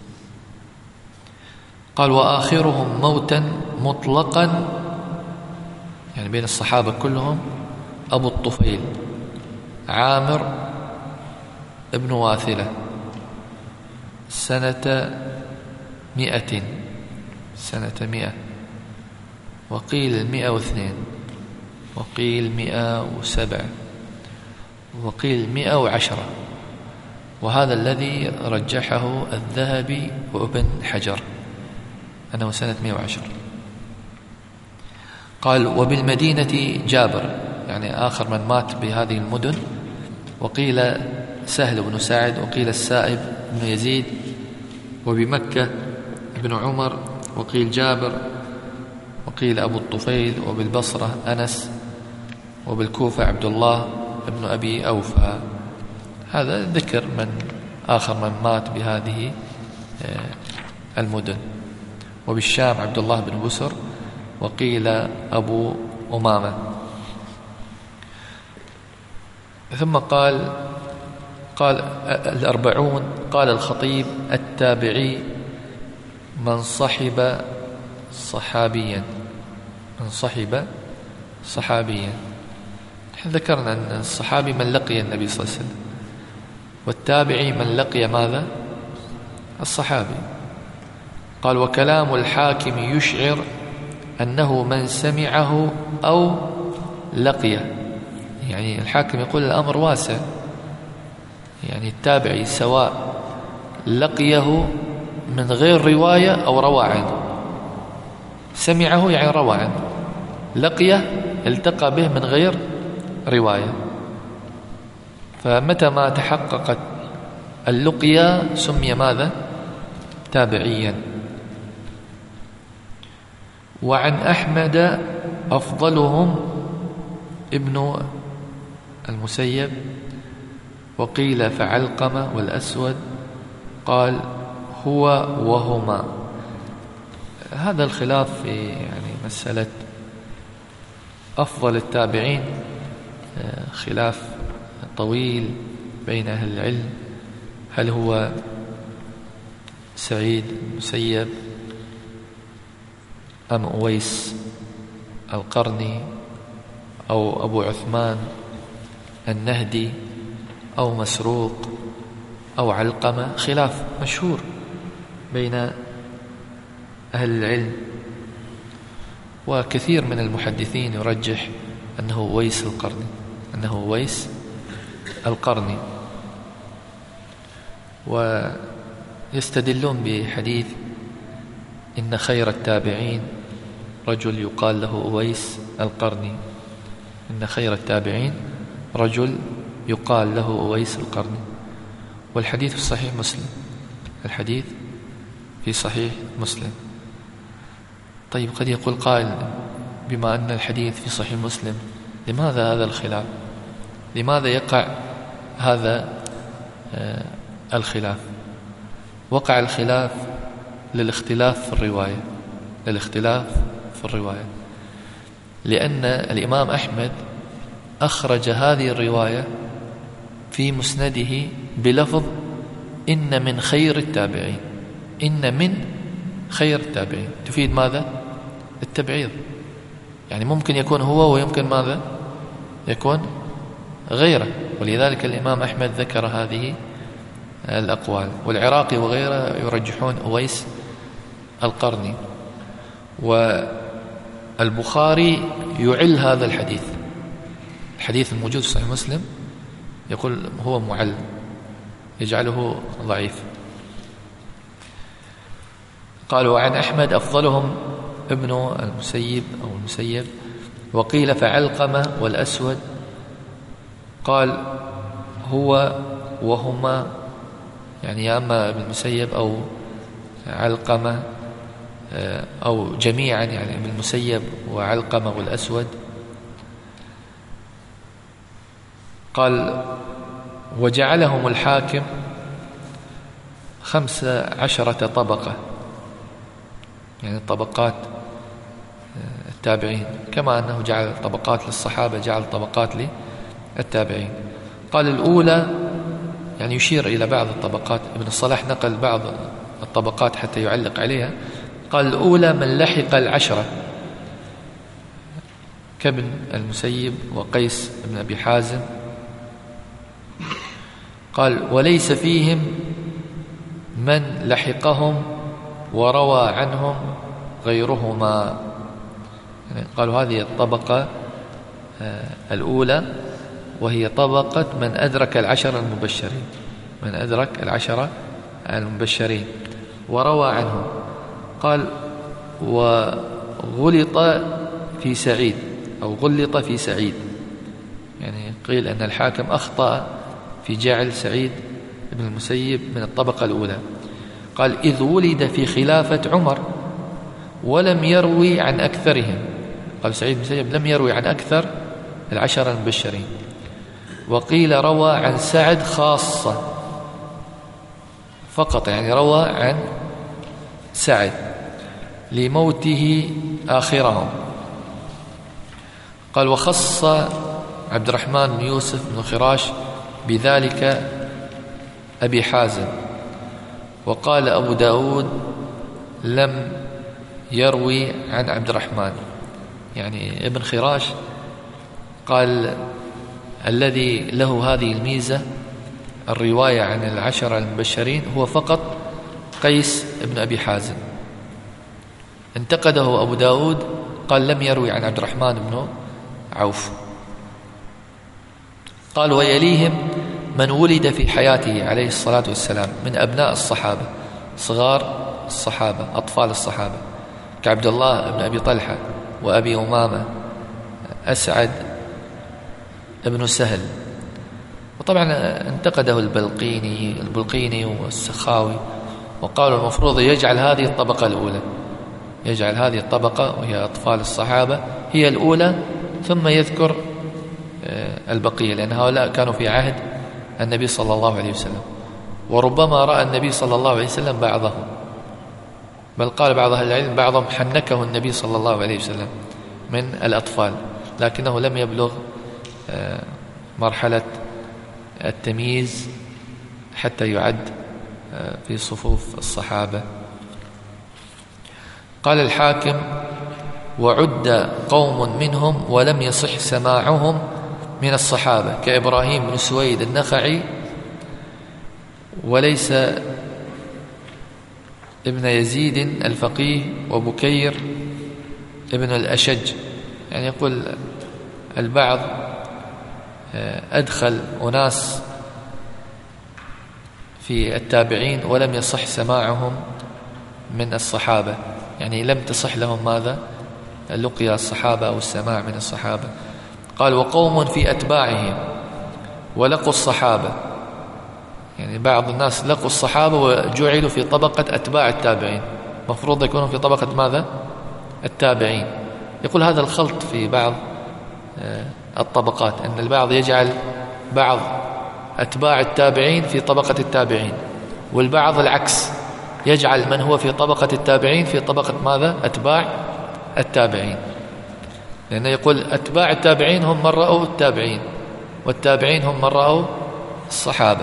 قال وآخرهم موتا مطلقا، يعني بين الصحابة كلهم، أبو الطفيل عامر ابن واثلة سنة 100، وقيل 102، وقيل 107، وقيل 110، وهذا الذي رجحه الذهبي وابن حجر أنه سنة 110. قال وبالمدينة جابر، يعني آخر من مات بهذه المدن، وقيل سهل بن سعد، وقيل السائب بن يزيد، وبمكة ابن عمر، وقيل جابر، وقيل أبو الطفيل، وبالبصرة أنس، وبالكوفة عبد الله ابن أبي أوفى. هذا ذكر من آخر من مات بهذه المدن. وبالشام عبد الله بن بسر، وقيل أبو أمامة. ثم قال الأربعون، قال الخطيب التابعي من صحب صحابيا، من صحب صحابيا. ذكرنا أن الصحابي من لقي النبي صلى الله عليه وسلم، والتابعي من لقي ماذا؟ الصحابي. قال وكلام الحاكم يشعر أنه من سمعه أو لقيه، يعني الحاكم يقول الأمر واسع، يعني التابعي سواء لقيه من غير رواية أو روى عنه. سمعه يعني روى عنه، لقيه التقى به من غير رواية. فمتى ما تحققت اللقيا سمي ماذا؟ تابعيا. وعن أحمد أفضلهم ابن المسيب، وقيل فعلقمة والأسود، قال هو وهما. هذا الخلاف في يعني مسألة أفضل التابعين خلاف طويل بين أهل العلم، هل هو سعيد المسيب أم أويس القرني أو أبو عثمان النهدي أو مسروق أو علقمة. خلاف مشهور بين أهل العلم، وكثير من المحدثين يرجح أنه أويس القرني، أنه أويس القرني. ويستدلون بحديث إن خير التابعين رجل يقال له أويس القرني، إن خير التابعين رجل يقال له أويس القرني. والحديث في صحيح مسلم، الحديث في صحيح مسلم. طيب قد يقول قائل بما أن الحديث في صحيح مسلم لماذا هذا الخلاف؟ لماذا يقع هذا الخلاف؟ وقع الخلاف للاختلاف في الرواية، للاختلاف في الرواية، لأن الإمام أحمد أخرج هذه الرواية في مسنده بلفظ إن من خير التابعين، إن من خير التابعين، تفيد ماذا؟ التبعيض، يعني ممكن يكون هو ويمكن ماذا يكون غيره. ولذلك الإمام أحمد ذكر هذه الأقوال، والعراقي وغيره يرجحون أويس القرني. والبخاري يعل هذا الحديث الموجود في صحيح مسلم، يقول هو معل، يجعله ضعيف. قالوا وعن أحمد أفضلهم ابن المسيب أو المسيب، وقيل فعلقمة والأسود، قال هو وهما، يعني يا أما ابن المسيب أو علقمة أو جميعا، يعني ابن المسيب وعلقمة والأسود. قال وجعلهم الحاكم 15 طبقة، يعني طبقات التابعين، كما أنه جعل طبقات للصحابة جعل طبقات للتابعين. قال الأولى، يعني يشير إلى بعض الطبقات، ابن الصلاح نقل بعض الطبقات حتى يعلق عليها. قال الأولى من لحق 10 كابن المسيب وقيس بن أبي حازم. قال وليس فيهم من لحقهم وروى عنهم غيرهما. يعني قالوا هذه الطبقة الأولى، وهي طبقة من أدرك 10 المبشرين، من أدرك 10 المبشرين وروى عنهم. قال وغلط في سعيد أو غلط في سعيد، يعني قيل أن الحاكم أخطأ في جعل سعيد بن المسيب من الطبقة الأولى. قال إذ ولد في خلافة عمر ولم يروي عن أكثرهم. قال سعيد بن المسيب لم يروي عن أكثر 10 المبشرين. وقيل روى عن سعد خاصة فقط، يعني روى عن سعد لموته آخرهم. قال وخص عبد الرحمن بن يوسف بن خراش بذلك أبي حازم. وقال أبو داود لم يروي عن عبد الرحمن، يعني ابن خراش قال الذي له هذه الميزة الرواية عن 10 المبشرين هو فقط قيس بن أبي حازم. انتقده أبو داود، قال لم يروي عن عبد الرحمن بن عوف. قال ويليهم من ولد في حياته عليه الصلاة والسلام من أبناء الصحابة، صغار الصحابة، أطفال الصحابة، كعبد الله بن أبي طلحة وأبي أمامة، أسعد ابن سهل. وطبعا انتقده البلقيني والسخاوي، وقالوا المفروض يجعل هذه الطبقة الأولى، يجعل هذه الطبقة وهي أطفال الصحابة هي الأولى، ثم يذكر البقية، لأن هؤلاء كانوا في عهد النبي صلى الله عليه وسلم، وربما رأى النبي صلى الله عليه وسلم بعضهم، بل قال بعض أهل العلم بعضهم حنكه النبي صلى الله عليه وسلم من الأطفال، لكنه لم يبلغ مرحلة التمييز حتى يعد في صفوف الصحابة. قال الحاكم وعد قوم منهم ولم يصح سماعهم من الصحابة كإبراهيم بن سويد النخعي، وليس ابن يزيد الفقيه، وبكير ابن الأشج. يعني يقول البعض أدخل أناس في التابعين ولم يصح سماعهم من الصحابة، يعني لم تصح لهم ماذا؟ لقيا الصحابة أو السماع من الصحابة. قال وقوم في أتباعهم ولقوا الصحابة، يعني بعض الناس لقوا الصحابة وجعلوا في طبقة أتباع التابعين، مفروض يكونوا في طبقة ماذا؟ التابعين. يقول هذا الخلط في بعض الطبقات، أن البعض يجعل بعض أتباع التابعين في طبقة التابعين، والبعض العكس، يجعل من هو في طبقة التابعين في طبقة ماذا؟ أتباع التابعين. لأنه يقول أتباع التابعين هم من رأوا التابعين، والتابعين هم من رأوا الصحابة.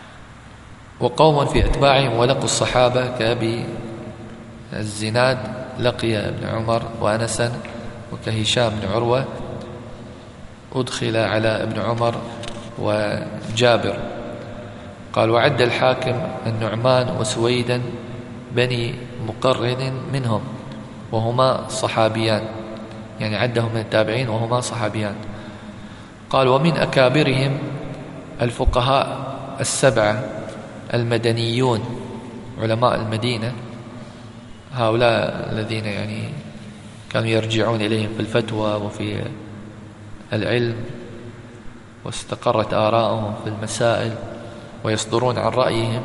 وقوم في أتباعهم ولقوا الصحابة كأبي الزناد لقي ابن عمر وأنسا وكهشام بن عروة أدخل على ابن عمر وجابر. قال وعد الحاكم النعمان وسويدا بني مقرن منهم وهما صحابيان، يعني عدهم من التابعين وهما صحابيان. قال ومن أكابرهم الفقهاء السبعة المدنيون علماء المدينة، هؤلاء الذين يعني كانوا يرجعون إليهم في الفتوى وفي العلم، واستقرت آراءهم في المسائل ويصدرون عن رأيهم،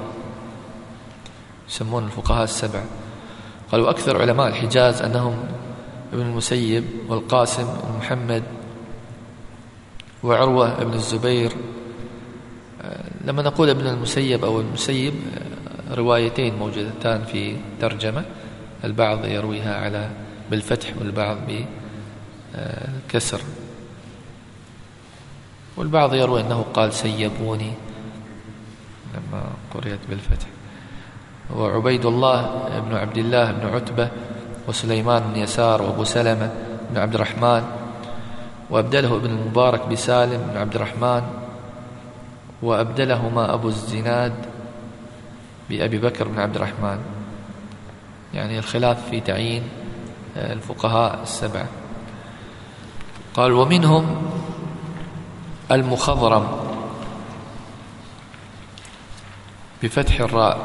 يسمون الفقهاء السبعة. قالوا أكثر علماء الحجاز أنهم ابن المسيب والقاسم بن محمد وعروة بن الزبير. لما نقول ابن المسيب أو المسيب روايتين موجودتان في ترجمة، البعض يرويها على بالفتح والبعض بالكسر، والبعض يروي أنه قال سيبوني لما قرئت بالفتح. وعبيد الله بن عبد الله بن عتبة وسليمان بن يسار وأبو سلمة بن عبد الرحمن، وأبدله ابن المبارك بسالم بن عبد الرحمن، وأبدلهما أبو الزناد بأبي بكر بن عبد الرحمن. يعني الخلاف في تعيين الفقهاء السبعة. قال ومنهم المخضرم بفتح الراء،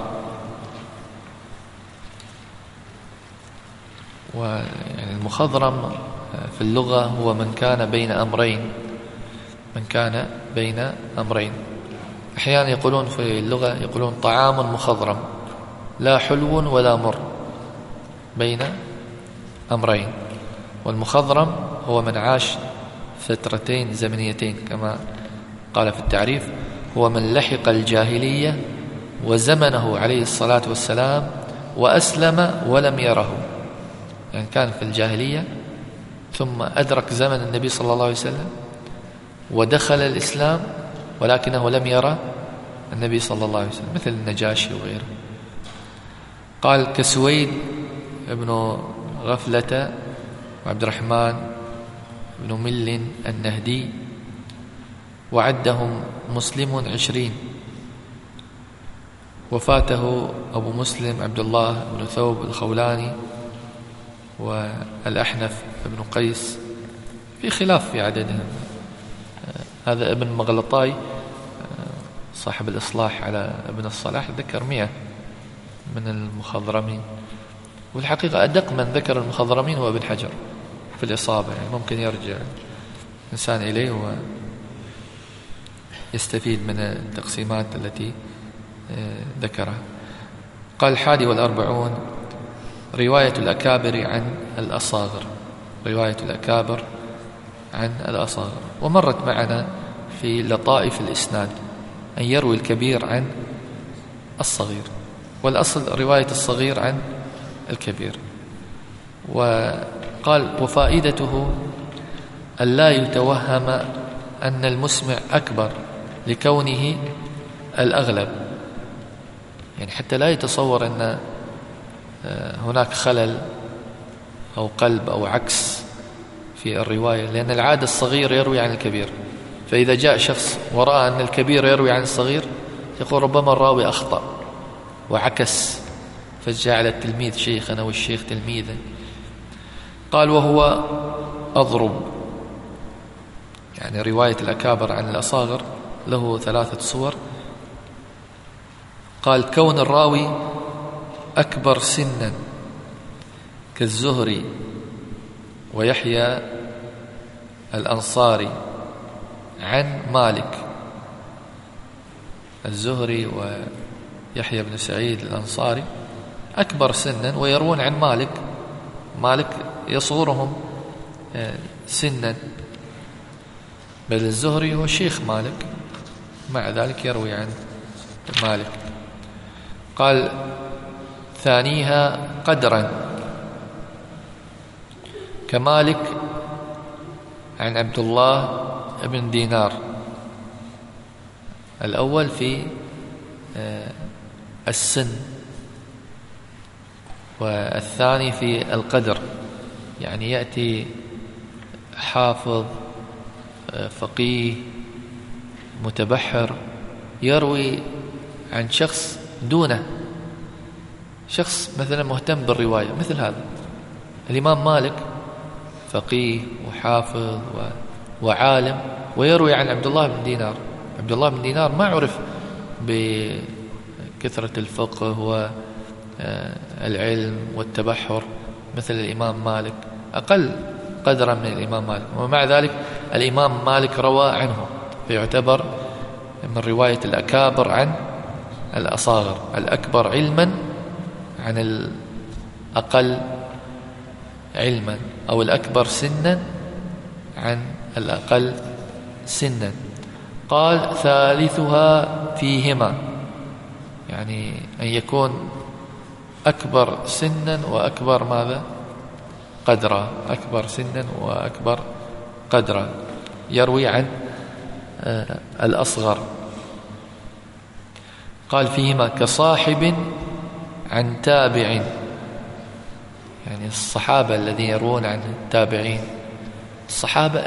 ويعني المخضرم في اللغة هو من كان بين أمرين، من كان بين أمرين. أحيانا يقولون في اللغة يقولون طعام مخضرم لا حلو ولا مر، بين أمرين. والمخضرم هو من عاش فترتين زمنيتين كما قال في التعريف، هو من لحق الجاهلية وزمنه عليه الصلاة والسلام وأسلم ولم يره، يعني كان في الجاهلية ثم أدرك زمن النبي صلى الله عليه وسلم ودخل الإسلام ولكنه لم يرى النبي صلى الله عليه وسلم، مثل النجاشي وغيره. قال كسويد ابن غفلة وعبد الرحمن بن مل النهدي، وعدهم مسلم 20. وفاته أبو مسلم عبد الله بن ثوب الخولاني والأحنف بن قيس، في خلاف في عددهم. هذا ابن مغلطاي صاحب الإصلاح على ابن الصلاح ذكر 100 من المخضرمين، والحقيقة أدق من ذكر المخضرمين هو ابن حجر في الإصابة، يعني ممكن يرجع إنسان إليه ويستفيد من التقسيمات التي ذكرها. قال 41 رواية الأكابر عن الأصاغر، رواية الأكابر عن الأصاغر. ومرت معنا في لطائف الإسناد أن يروي الكبير عن الصغير، والأصل رواية الصغير عن الكبير. وقال وفائدته أن لا يتوهم أن المسمع أكبر لكونه الأغلب، يعني حتى لا يتصور أن هناك خلل أو قلب أو عكس في الرواية، لأن العادة الصغير يروي عن الكبير، فإذا جاء شخص ورأى أن الكبير يروي عن الصغير يقول ربما الراوي أخطأ وعكس، فجعل التلميذ شيخا والشيخ تلميذا. قال وهو أضرب، يعني رواية الأكابر عن الأصاغر له 3 صور. قال كون الراوي أكبر سنا كالزهري ويحيى الأنصاري عن مالك، الزهري ويحيى بن سعيد الأنصاري أكبر سنا ويروون عن مالك، مالك يصغرهم سنا، بل الزهري هو شيخ مالك مع ذلك يروي عن مالك. قال ثانيها قدرا كمالك عن عبد الله بن دينار، الأول في السن والثاني في القدر، يعني يأتي حافظ فقيه متبحر يروي عن شخص دونه، شخص مثلا مهتم بالرواية مثل هذا الإمام مالك، فقيه وحافظ وعالم، ويروي عن عبد الله بن دينار. عبد الله بن دينار ما عرف بكثرة الفقه والعلم والتبحر مثل الإمام مالك، أقل قدرا من الإمام مالك، ومع ذلك الإمام مالك روى عنه، فيعتبر من رواية الأكابر عن الأصاغر، الأكبر علما عن الأقل علما، أو الأكبر سنا عن الأقل سنا. قال ثالثها فيهما، يعني أن يكون أكبر سنا وأكبر ماذا قدرا، أكبر سنا وأكبر قدرا، يروي عن الأصغر. قال فيهما كصاحب عن تابع، يعني الصحابة الذين يروون عن التابعين، الصحابة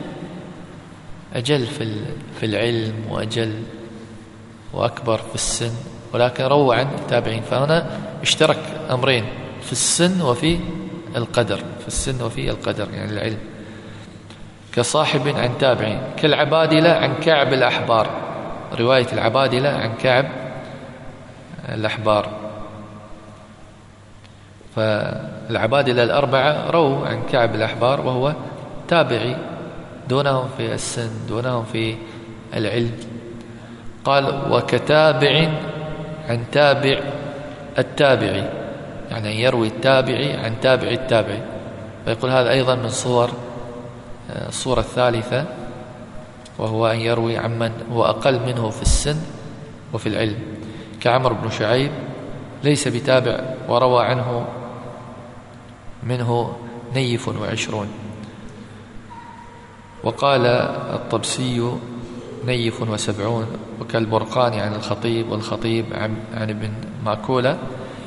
أجل في العلم وأجل وأكبر في السن، ولكن رووا عن التابعين، فهنا اشترك أمرين في السن وفي القدر، في السن وفي القدر يعني العلم. كصاحب عن تابعين، كالعبادلة عن كعب الأحبار، رواية العبادلة عن كعب الأحبار، فالعبادلة الأربعة رووا عن كعب الأحبار وهو تابعي، دونهم في السن دونهم في العلم. قال وكتابع عن تابع التابعي، يعني أن يروي التابعي عن تابع التابعي، فيقول هذا أيضا من الصورة الثالثة، وهو أن يروي عمن هو أقل منه في السن وفي العلم، كعمر بن شعيب ليس بتابع وروى عنه منه 20. وقال الطبسي 70، وكالبرقاني عن الخطيب، والخطيب عن ابن ماكولة.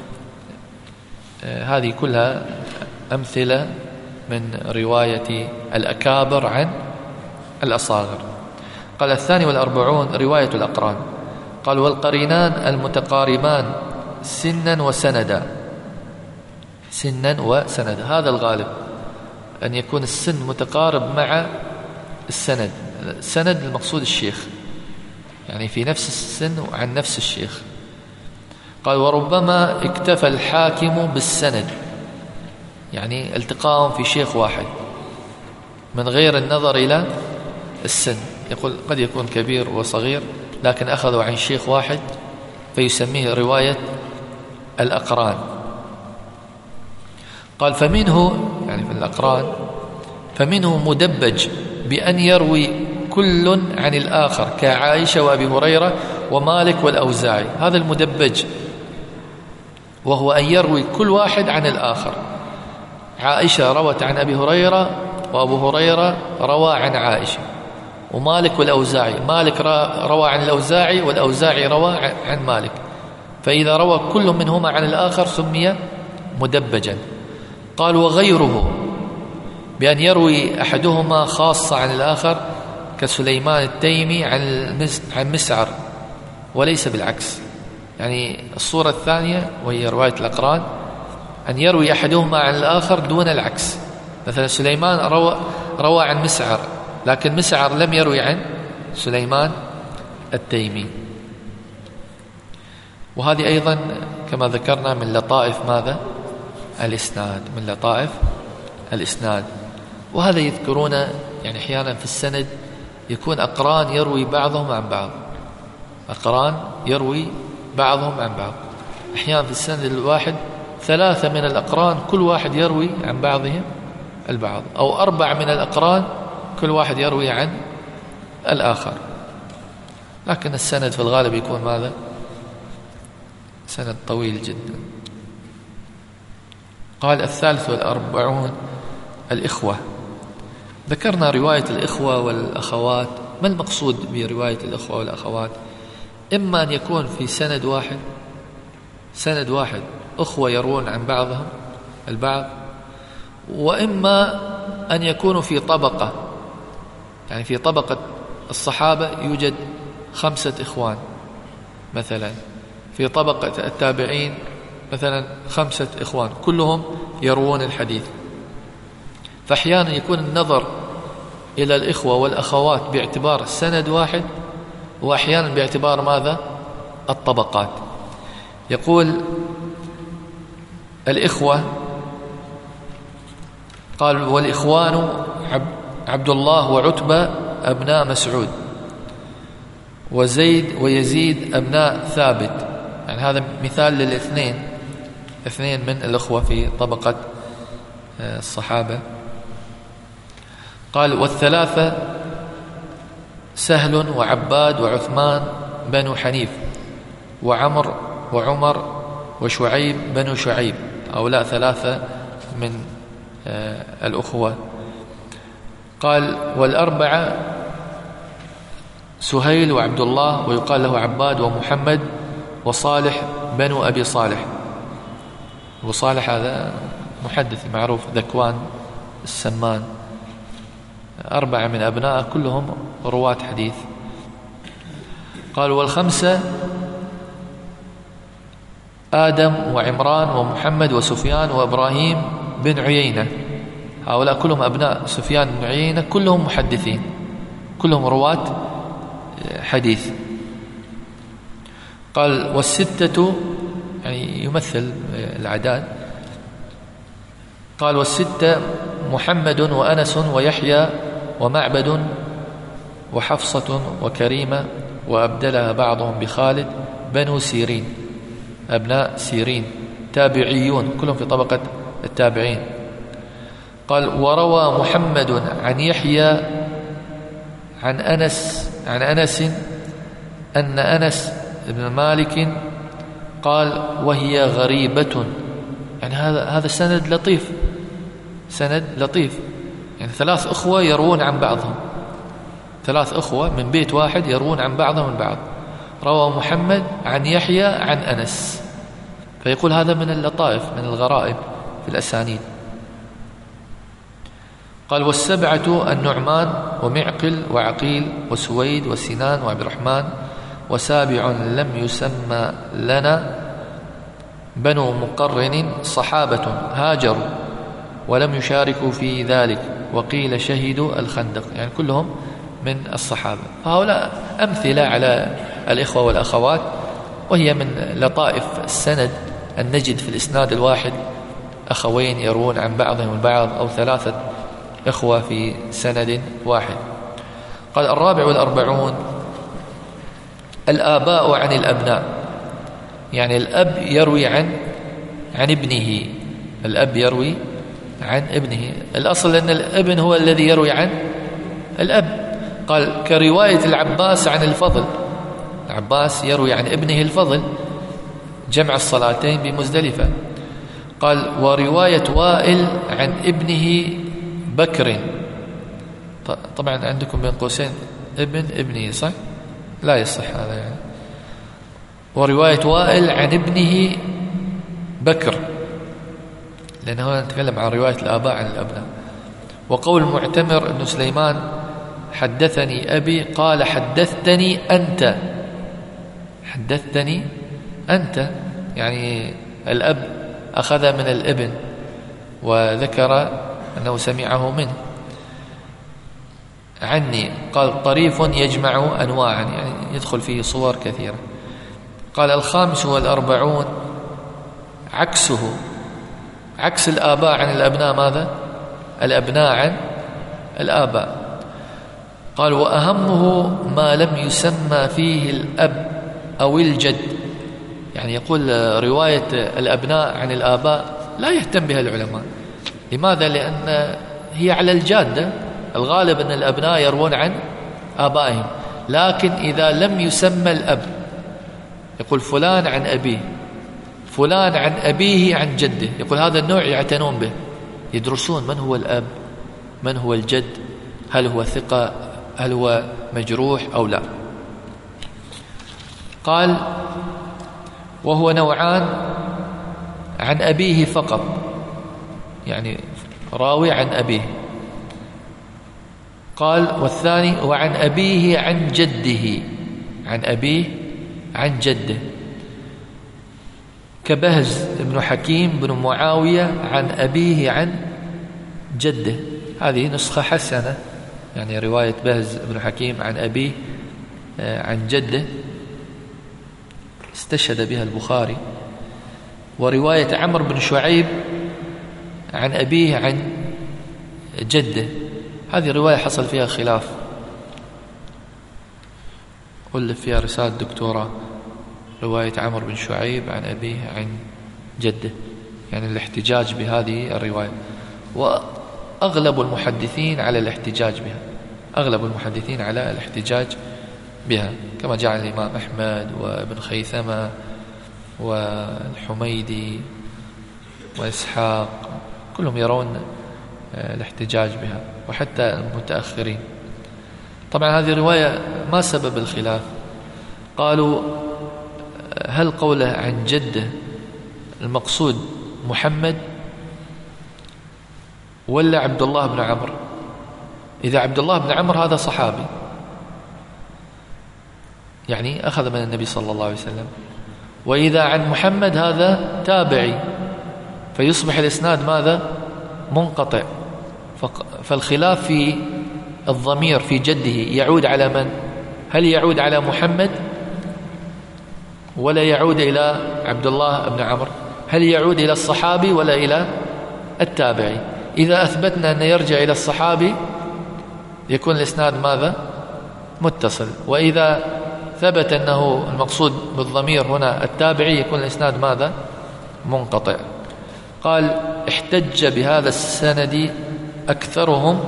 هذه كلها أمثلة من رواية الأكابر عن الأصاغر. قال 42 رواية الأقران. قال والقرينان المتقاربان سنا وسندا، سنا وسندا، هذا الغالب أن يكون السن متقارب مع السند. السند المقصود الشيخ، يعني في نفس السن وعن نفس الشيخ. قال وربما اكتفى الحاكم بالسند، يعني التقاهم في شيخ واحد من غير النظر إلى السن، يقول قد يكون كبير وصغير لكن أخذوا عن شيخ واحد فيسميه رواية الأقران. قال فمنه، يعني في الأقران، فمنه مدبج بأن يروي كل عن الآخر كعائشة وأبي هريرة ومالك والأوزاعي، هذا المدبج، وهو أن يروي كل واحد عن الآخر. عائشة روت عن أبي هريرة، وأبو هريرة روى عن عائشة، ومالك والأوزاعي، مالك روى عن الأوزاعي، والأوزاعي روى عن مالك، فإذا روى كل منهما عن الآخر سمي مدبجا. قال وغيره بأن يروي أحدهما خاصة عن الآخر كسليمان التيمي عن مسعر، وليس بالعكس. يعني الصورة الثانية وهي رواية الأقران أن يروي أحدهما عن الآخر دون العكس، مثلا سليمان روى عن مسعر، لكن مسعر لم يروي عن سليمان التيمي. وهذه أيضا كما ذكرنا من لطائف ماذا؟ الإسناد، من لطائف الإسناد. وهذا يذكرون يعني أحيانا في السند يكون أقران يروي بعضهم عن بعض، أقران يروي بعضهم عن بعض، أحيانا في السند الواحد 3 من الأقران كل واحد يروي عن بعضهم البعض، أو 4 من الأقران كل واحد يروي عن الآخر، لكن السند في الغالب يكون ماذا؟ سند طويل جدا. قال 43 الإخوة. ذكرنا رواية الإخوة والأخوات. ما المقصود برواية الإخوة والأخوات؟ إما أن يكون في سند واحد أخوة يروون عن بعضهم البعض، وإما أن يكونوا في طبقة، يعني في طبقة الصحابة يوجد 5 إخوان مثلا، في طبقة التابعين مثلا 5 إخوان كلهم يروون الحديث. فأحيانا يكون النظر إلى الإخوة والأخوات باعتبار السند واحد، وأحيانا باعتبار ماذا؟ الطبقات. يقول الإخوة، قال والإخوان عبد الله وعتبة أبناء مسعود، وزيد ويزيد أبناء ثابت. يعني هذا مثال للاثنين، 2 من الأخوة في طبقة الصحابة. قال والثلاثة سهل وعباد وعثمان بنو حنيف، وعمر وعمر وشعيب بنو شعيب. هؤلاء 3 من الأخوة. قال والأربعة سهيل وعبد الله، ويقال له عباد ومحمد وصالح بنو أبي صالح. وصالح هذا محدث معروف، ذكوان السمان. 4 من أبنائه كلهم رواة حديث. قال والخمسة آدم وعمران ومحمد وسفيان وإبراهيم بن عيينة. هؤلاء كلهم أبناء سفيان بن عيينة، كلهم محدثين، كلهم رواة حديث. قال والستة، يعني يمثل العداد. قال والستة محمد وأنس ويحيى ومعبد وحفصة وكريمة، وأبدلها بعضهم بخالد بنو سيرين، أبناء سيرين، تابعيون كلهم في طبقة التابعين. قال وروى محمد عن يحيى عن أنس أن أنس بن مالك قال وهي غريبة. يعني هذا سند لطيف، سند لطيف. يعني 3 أخوة يروون عن بعضهم، 3 أخوة من بيت واحد يروون عن بعضهم البعض. روى محمد عن يحيى عن أنس، فيقول هذا من اللطائف، من الغرائب في الأسانيد. قال والسبعة النعمان ومعقل وعقيل وسويد وسنان وعبد الرحمن، وسابع لم يسمى لنا بنو مقرن صحابة هاجروا ولم يشاركوا في ذلك، وقيل شهدوا الخندق. يعني كلهم من الصحابة. فهؤلاء أمثلة على الإخوة والأخوات، وهي من لطائف السند أن نجد في الإسناد الواحد أخوين يروون عن بعضهم البعض، أو 3 إخوة في سند واحد. قال 44 الآباء عن الأبناء. يعني الأب يروي عن ابنه، الأب يروي عن ابنه. الأصل أن الابن هو الذي يروي عن الأب. قال كرواية العباس عن الفضل، العباس يروي عن ابنه الفضل، جمع الصلاتين بمزدلفة. قال ورواية وائل عن ابنه بكر. طبعا عندكم بين قوسين ابنه، صح؟ لا يصح هذا يعني. ورواية وائل عن ابنه بكر، لأنه نتكلم عن رواية الآباء عن الأبناء. وقول معتمر بن سليمان حدثني أبي قال حدثتني أنت، حدثتني أنت، يعني الأب أخذ من الابن وذكر أنه سمعه منه. عني قال طريف يجمع أنواعا، يعني يدخل فيه صور كثيرة. قال 45 عكسه، عكس الآباء عن الأبناء ماذا؟ الأبناء عن الآباء. قال وأهمه ما لم يسمى فيه الأب أو الجد. يعني يقول رواية الأبناء عن الآباء لا يهتم بها العلماء. لماذا؟ لأن هي على الجادة، الغالب أن الأبناء يروون عن آبائهم. لكن إذا لم يسمى الأب، يقول فلان عن أبيه، فلان عن أبيه عن جده، يقول هذا النوع يعتنون به، يدرسون من هو الأب، من هو الجد، هل هو ثقة، هل هو مجروح أو لا. قال وهو نوعان عن أبيه فقط، يعني راوي عن أبيه. قال والثاني وعن أبيه عن جده، عن أبيه عن جده، كبهز بن حكيم بن معاوية عن أبيه عن جده. هذه نسخة حسنة، يعني رواية بهز بن حكيم عن أبيه عن جده استشهد بها البخاري. ورواية عمرو بن شعيب عن أبيه عن جده، هذه رواية حصل فيها خلاف، ألف فيها رسالة دكتوراه، رواية عمرو بن شعيب عن أبيه عن جده، يعني الاحتجاج بهذه الرواية. وأغلب المحدثين على الاحتجاج بها، أغلب المحدثين على الاحتجاج بها، كما جعل الإمام أحمد وابن خيثمة والحميدي وإسحاق، كلهم يرون الاحتجاج بها، وحتى المتأخرين. طبعا هذه الرواية ما سبب الخلاف؟ قالوا هل قوله عن جده المقصود محمد ولا عبد الله بن عمرو؟ إذا عبد الله بن عمرو هذا صحابي، يعني أخذ من النبي صلى الله عليه وسلم، وإذا عن محمد هذا تابعي، فيصبح الإسناد ماذا؟ منقطع. فالخلاف في الضمير في جده يعود على من؟ هل يعود على محمد ولا يعود إلى عبد الله بن عمرو؟ هل يعود إلى الصحابي ولا إلى التابعي؟ إذا أثبتنا أن يرجع إلى الصحابي يكون الإسناد ماذا؟ متصل، وإذا ثبت أنه المقصود بالضمير هنا التابعي يكون الإسناد ماذا؟ منقطع. قال احتج بهذا السند أكثرهم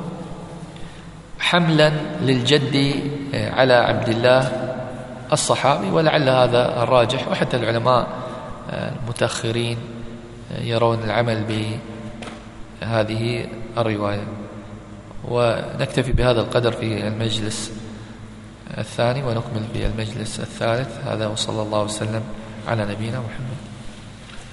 حملا للجد على عبد الله الصحابي، ولعل هذا الراجح، وحتى العلماء المتأخرين يرون العمل بهذه الرواية. ونكتفي بهذا القدر في المجلس الثاني، ونكمل في المجلس الثالث. هذا وصلى الله وسلم على نبينا محمد.